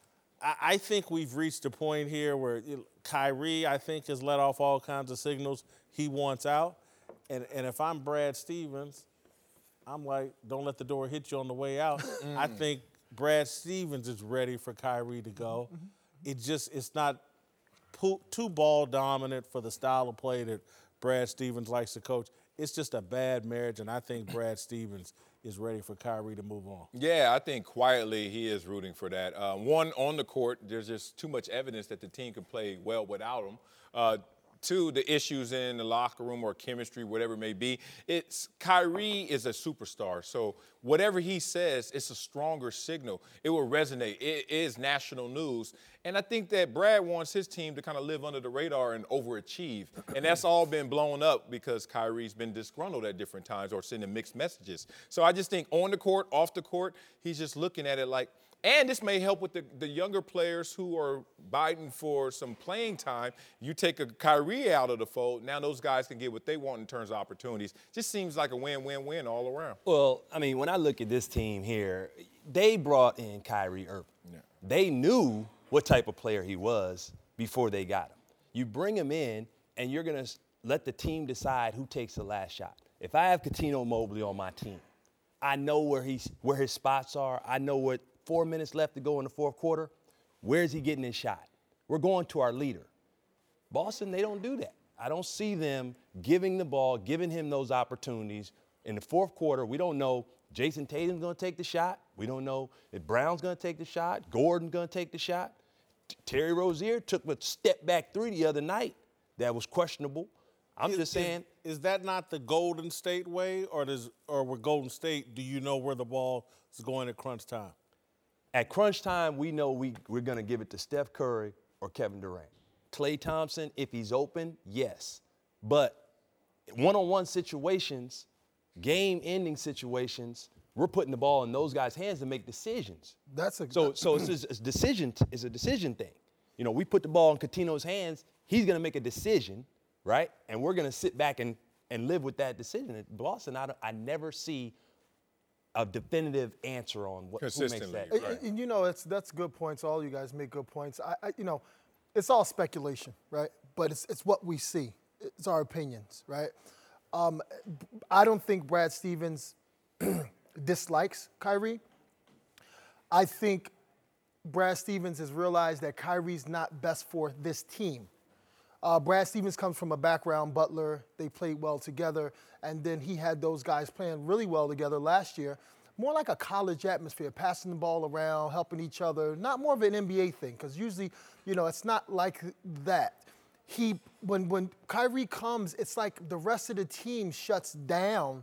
S1: I, I think we've reached a point here where you know, Kyrie, I think, has let off all kinds of signals he wants out. And, and if I'm Brad Stevens, I'm like, don't let the door hit you on the way out. I think Brad Stevens is ready for Kyrie to go. It just, it's not po- too ball dominant for the style of play that Brad Stevens likes to coach. It's just a bad marriage, and I think Brad Stevens is ready for Kyrie to move on.
S2: Yeah, I think quietly he is rooting for that. Uh, one, on the court, there's just too much evidence that the team can play well without him. Uh, two, the issues in the locker room or chemistry, whatever it may be. It's Kyrie is a superstar, so whatever he says, it's a stronger signal. It will resonate. It is national news. And I think that Brad wants his team to kind of live under the radar and overachieve. And that's all been blown up because Kyrie's been disgruntled at different times or sending mixed messages. So I just think on the court, off the court, he's just looking at it like, and this may help with the, the younger players who are biting for some playing time. You take a Kyrie out of the fold, now those guys can get what they want in terms of opportunities. Just seems like a win-win-win all around.
S12: Well, I mean, when I look at this team here, they brought in Kyrie Irving.
S2: Yeah.
S12: They knew what type of player he was before they got him. You bring him in, and you're going to let the team decide who takes the last shot. If I have Coutinho Mobley on my team, I know where he's where his spots are. I know what four minutes left to go in the fourth quarter. Where's he getting his shot? We're going to our leader. Boston, they don't do that. I don't see them giving the ball, giving him those opportunities. In the fourth quarter, we don't know Jason Tatum's going to take the shot. We don't know if Brown's going to take the shot. Gordon's going to take the shot. T- Terry Rozier took a step back three the other night that was questionable. I'm
S1: Is-
S12: just saying.
S1: Is, is that not the Golden State way, or does, or with Golden State, do you know where the ball is going at crunch time?
S12: At crunch time, we know we, we're going to give it to Steph Curry or Kevin Durant. Klay Thompson, if he's open, yes. But one-on-one situations, game-ending situations, we're putting the ball in those guys' hands to make decisions.
S11: That's a
S12: So, so it's, just, it's decision. It's a decision thing. You know, we put the ball in Coutinho's hands. He's going to make a decision, right? And we're going to sit back and, and live with that decision. At Boston, I, don't- I never see a definitive answer on what who makes
S2: Consistently,
S12: that.
S11: And, and you know, it's that's good points. All you guys make good points. I, I, you know, it's all speculation, right? But it's it's what we see. It's our opinions, right? Um, I don't think Brad Stevens dislikes Kyrie. I think Brad Stevens has realized that Kyrie's not best for this team. Uh, Brad Stevens comes from a background, Butler. They played well together. And then he had those guys playing really well together last year. More like a college atmosphere, passing the ball around, helping each other. Not more of an N B A thing, because usually, you know, it's not like that. He, when, when Kyrie comes, it's like the rest of the team shuts down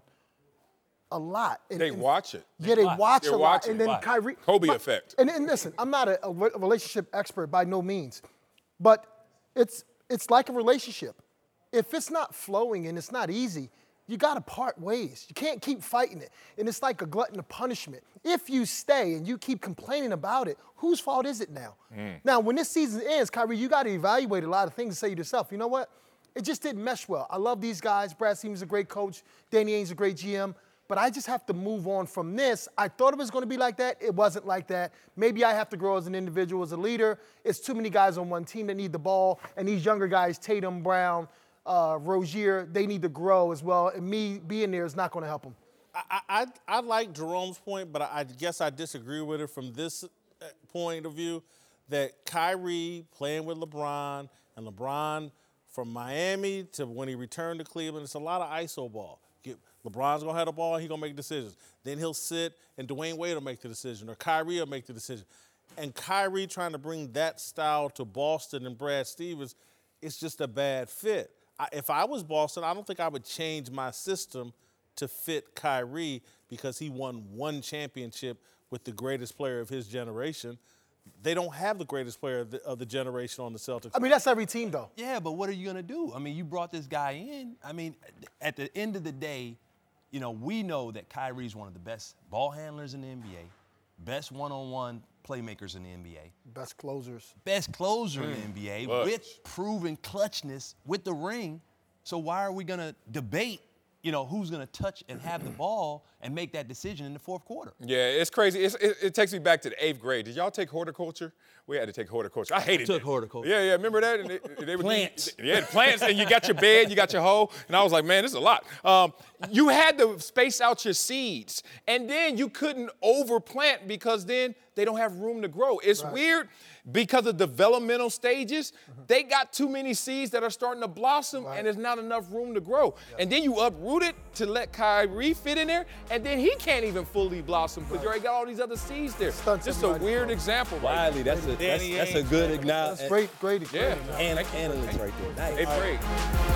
S11: a lot. And,
S2: they
S11: and,
S2: watch it.
S11: Yeah, they
S2: watch,
S11: watch
S2: They're
S11: a lot.
S2: watching.
S11: And then
S2: Watch.
S11: Kyrie.
S2: Kobe
S11: but,
S2: effect.
S11: And, and listen, I'm not a, a relationship expert by no means, but it's it's like a relationship. If it's not flowing and it's not easy, you got to part ways. You can't keep fighting it. And it's like a glutton of punishment. If you stay and you keep complaining about it, whose fault is it now? Mm. Now, when this season ends, Kyrie, you got to evaluate a lot of things and say to yourself, you know what? It just didn't mesh well. I love these guys. Brad Stevens is a great coach. Danny Ainge's a great G M. But I just have to move on from this. I thought it was going to be like that. It wasn't like that. Maybe I have to grow as an individual, as a leader. It's too many guys on one team that need the ball. And these younger guys, Tatum, Brown, uh, Rozier, they need to grow as well. And me being there is not going to help them.
S1: I, I, I like Jerome's point, but I guess I disagree with it from this point of view, that Kyrie playing with LeBron and LeBron from Miami to when he returned to Cleveland, it's a lot of I S O ball. Get, LeBron's going to have the ball, and he's going to make decisions. Then he'll sit, and Dwayne Wade will make the decision, or Kyrie will make the decision. And Kyrie trying to bring that style to Boston and Brad Stevens, it's just a bad fit. I, if I was Boston, I don't think I would change my system to fit Kyrie because he won one championship with the greatest player of his generation. They don't have the greatest player of the, of the generation on the Celtics.
S11: I mean, that's every team, though.
S12: Yeah, but what are you going to do? I mean, you brought this guy in. I mean, at the end of the day, you know, we know that Kyrie's one of the best ball handlers in the N B A, best one-on-one playmakers in the N B A.
S11: Best closers.
S12: Best closer mm. in the N B A
S2: Clutch.
S12: with proven clutchness with the ring. So why are we going to debate, you know, who's going to touch and have the ball and make that decision in the fourth quarter?
S2: Yeah, it's crazy. It's, it, it takes me back to the eighth grade. Did y'all take horticulture? We had to take horticulture. I hated it.
S12: Took horticulture.
S2: Yeah, yeah. Remember that? And they, they would
S12: plants.
S2: Do, yeah, plants. And you got your bed, you got your hoe. And I was like, man, this is a lot. Um, you had to space out your seeds. And then you couldn't overplant because then they don't have room to grow. It's right. weird. Because of developmental stages, mm-hmm. they got too many seeds that are starting to blossom, right. and there's not enough room to grow. Yep. And then you uproot it to let Kyrie fit in there, and then he can't even fully blossom because right. you already got all these other seeds there.
S11: Stunts
S2: Just a weird example.
S12: Wiley, that's a that's, that's a good acknowledgement.
S11: That's great, great, great.
S2: Yeah,
S11: great
S12: analytics right there. Nice.
S2: It's great.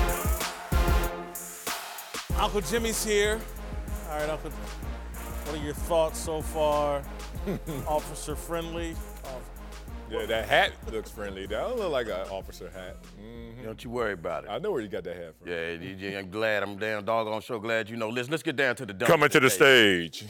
S1: Uncle Jimmy's here. All right, Uncle. What are your thoughts so far? Officer friendly.
S2: Yeah, that hat looks friendly. That don't look like an officer hat.
S13: Mm-hmm. Don't you worry about it.
S2: I know where you got that hat from.
S13: Yeah, you, you, I'm glad. I'm damn doggone sure glad you know. Listen, let's get down to the dump.
S2: Coming to the stage.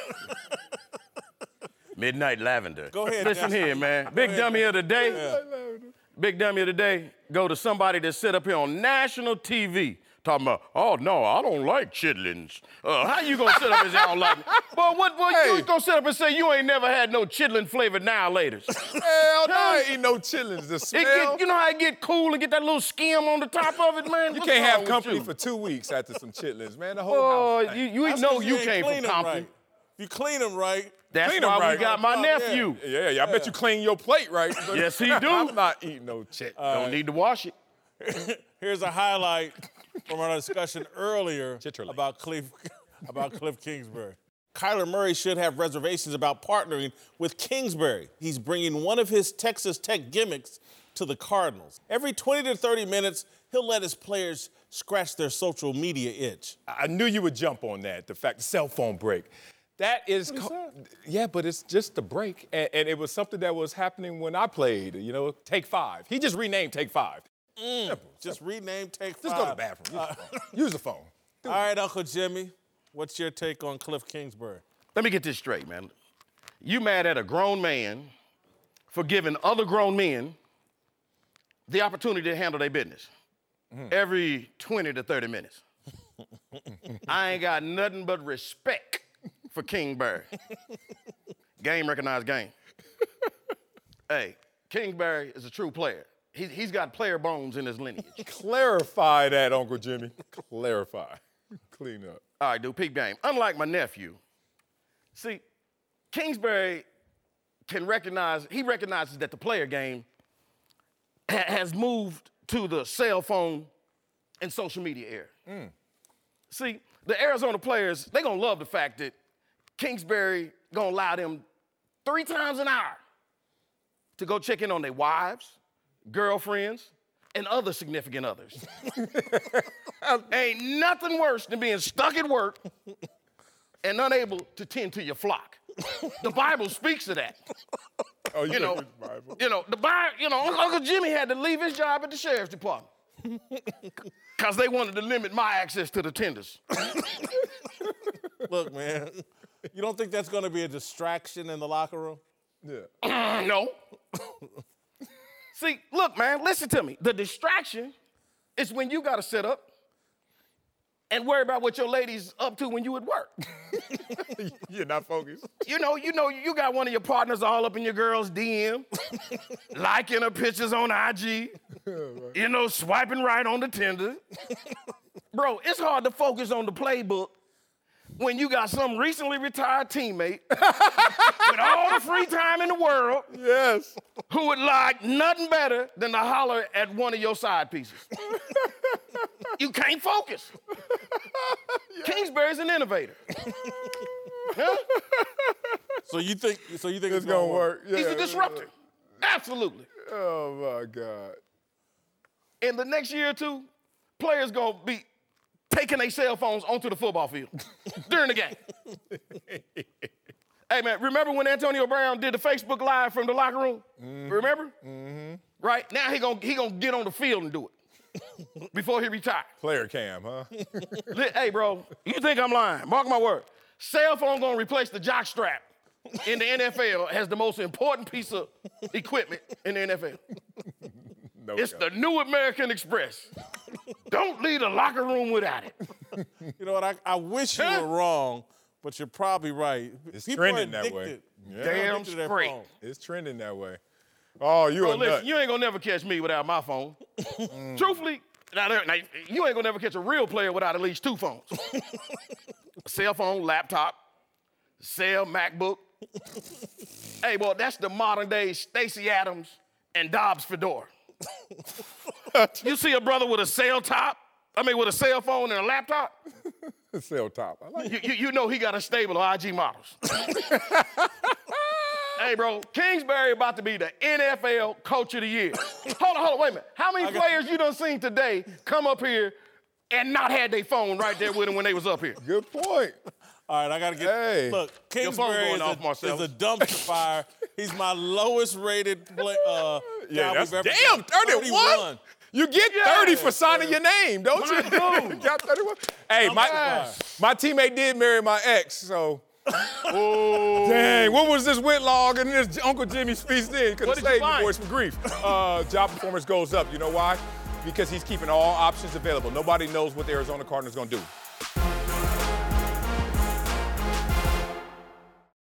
S13: Midnight Lavender.
S1: Go ahead.
S13: Listen
S1: Justin.
S13: here, man. Big
S1: ahead,
S13: dummy
S1: man.
S13: of the day.
S1: Yeah.
S13: Big dummy of the day. Go to somebody that sit up here on national T V talking about, oh, no, I don't like chitlins. Uh, how you gonna sit up and say I don't like it? Well, what, what hey. you gonna sit up and say you ain't never had no chitlin flavored Now-Laters?
S2: Hell no, I ain't eat no chitlins. The smell.
S13: It get, you know how it get cool and get that little skim on the top of it, man?
S2: You
S13: What's
S2: can't have
S13: wrong
S2: company
S13: with you?
S2: for two weeks after some chitlins, man. The whole
S13: oh,
S2: house.
S13: you, you
S1: That's
S13: know you,
S1: you
S13: came from Compton.
S1: Right. If you clean them right.
S13: That's
S2: clean
S13: why
S2: right.
S13: we got my
S1: Oh,
S13: nephew.
S2: Yeah, yeah, yeah. I bet you clean your plate right. But
S13: yes, he do.
S2: I'm not eating no chitlins.
S13: Uh, Don't need to wash it.
S1: Here's a highlight from our discussion earlier
S2: Chitterly.
S1: about Cliff, about Cliff Kingsbury. Kyler Murray should have reservations about partnering with Kingsbury. He's bringing one of his Texas Tech gimmicks to the Cardinals. Every twenty to thirty minutes, he'll let his players scratch their social media itch.
S2: I knew you would jump on that, the fact, the cell phone break. That is, co- yeah, but it's just a break. And, and it was something that was happening when I played, you know, Take Five. He just renamed Take Five.
S1: Mm, simple, just simple. rename Take Five.
S2: Just go to the bathroom. Use, uh, the, phone. Use the phone.
S1: All right, Uncle Jimmy, what's your take on Cliff Kingsbury?
S13: Let me get this straight, man. You mad at a grown man for giving other grown men the opportunity to handle their business mm-hmm. every twenty to thirty minutes. I ain't got nothing but respect for Kingsbury. Game recognized game. Hey, Kingsbury is a true player. He, he's got player bones in his lineage.
S2: Clarify that, Uncle Jimmy. Clarify. Clean up.
S13: All right, dude, peak game. Unlike my nephew, see, Kingsbury can recognize, he recognizes that the player game ha- has moved to the cell phone and social media era.
S2: Mm.
S13: See, the Arizona players, they're going to love the fact that Kingsbury going to allow them three times an hour to go check in on their wives, girlfriends, and other significant others. Ain't nothing worse than being stuck at work and unable to tend to your flock. The Bible speaks to that.
S2: Oh, you,
S13: you know,
S2: the Bible.
S13: You know, the Bible, you know, Uncle Jimmy had to leave his job at the sheriff's department because they wanted to limit my access to the tenders.
S1: Look, man, you don't think that's going to be a distraction in the locker room?
S2: Yeah.
S13: No. See, look, man, listen to me. The distraction is when you got to sit up and worry about what your lady's up to when you at work.
S2: You're not focused.
S13: You know, you know, you got one of your partners all up in your girl's D M, liking her pictures on I G, you know, swiping right on the Tinder. Bro, it's hard to focus on the playbook when you got some recently retired teammate with all the free time in the world,
S2: yes,
S13: who would like nothing better than to holler at one of your side pieces. You can't focus. Yeah. Kingsbury's an innovator. Huh?
S1: So you think? So you think
S2: it's,
S1: it's
S2: gonna,
S1: gonna
S2: work?
S1: work?
S2: Yeah.
S13: He's a disruptor. Absolutely.
S2: Oh my God.
S13: In the next year or two, players gonna be taking their cell phones onto the football field during the game. Hey, man, remember when Antonio Brown did the Facebook Live from the locker room? Mm-hmm. Remember?
S2: Mm-hmm.
S13: Right? Now he gonna, he gonna get on the field and do it before he retires.
S2: Player cam, huh?
S13: Hey, bro, you think I'm lying? Mark my word. Cell phone gonna replace the jock strap in the N F L as the most important piece of equipment in the N F L. No it's God. The new American Express. Don't leave the locker room without it.
S1: You know what? I, I wish you were wrong, but you're probably right.
S2: It's
S1: People
S2: trending
S1: are
S2: that way.
S13: Yeah. Damn straight.
S2: It's trending that way. Oh, you
S13: Bro,
S2: a
S13: listen,
S2: nut.
S13: you ain't gonna never catch me without my phone. mm. Truthfully, now, now, you ain't gonna never catch a real player without at least two phones. Cell phone, laptop, cell, MacBook. Hey, boy, that's the modern day Stacey Adams and Dobbs Fedora. You see a brother with a cell top, I mean with a cell phone and a laptop?
S2: Cell top. I like
S13: you, you, you know he got a stable of I G models. Hey, bro, Kingsbury about to be the N F L Coach of the Year. Hold on, hold on, wait a minute. How many players you done seen today come up here and not had their phone right there with them when they was up here?
S2: Good point.
S1: All right, I got to get,
S2: hey.
S1: look, Kingsbury is,
S13: off,
S1: a, is a dumpster fire. He's my lowest rated play, uh,
S2: yeah,
S1: guy
S2: that's,
S1: we've ever
S2: damn, thirty-one. You get
S1: yeah.
S2: thirty for signing your name, don't my you? You got thirty-one. Hey, my,
S13: yes.
S2: my teammate did marry my ex, so. Oh. Dang, what was this Whitlock and this Uncle Jimmy speech then? Could have saved your voice from grief. Uh, job performance goes up. You know why? Because he's keeping all options available. Nobody knows what the Arizona Cardinals are going to do.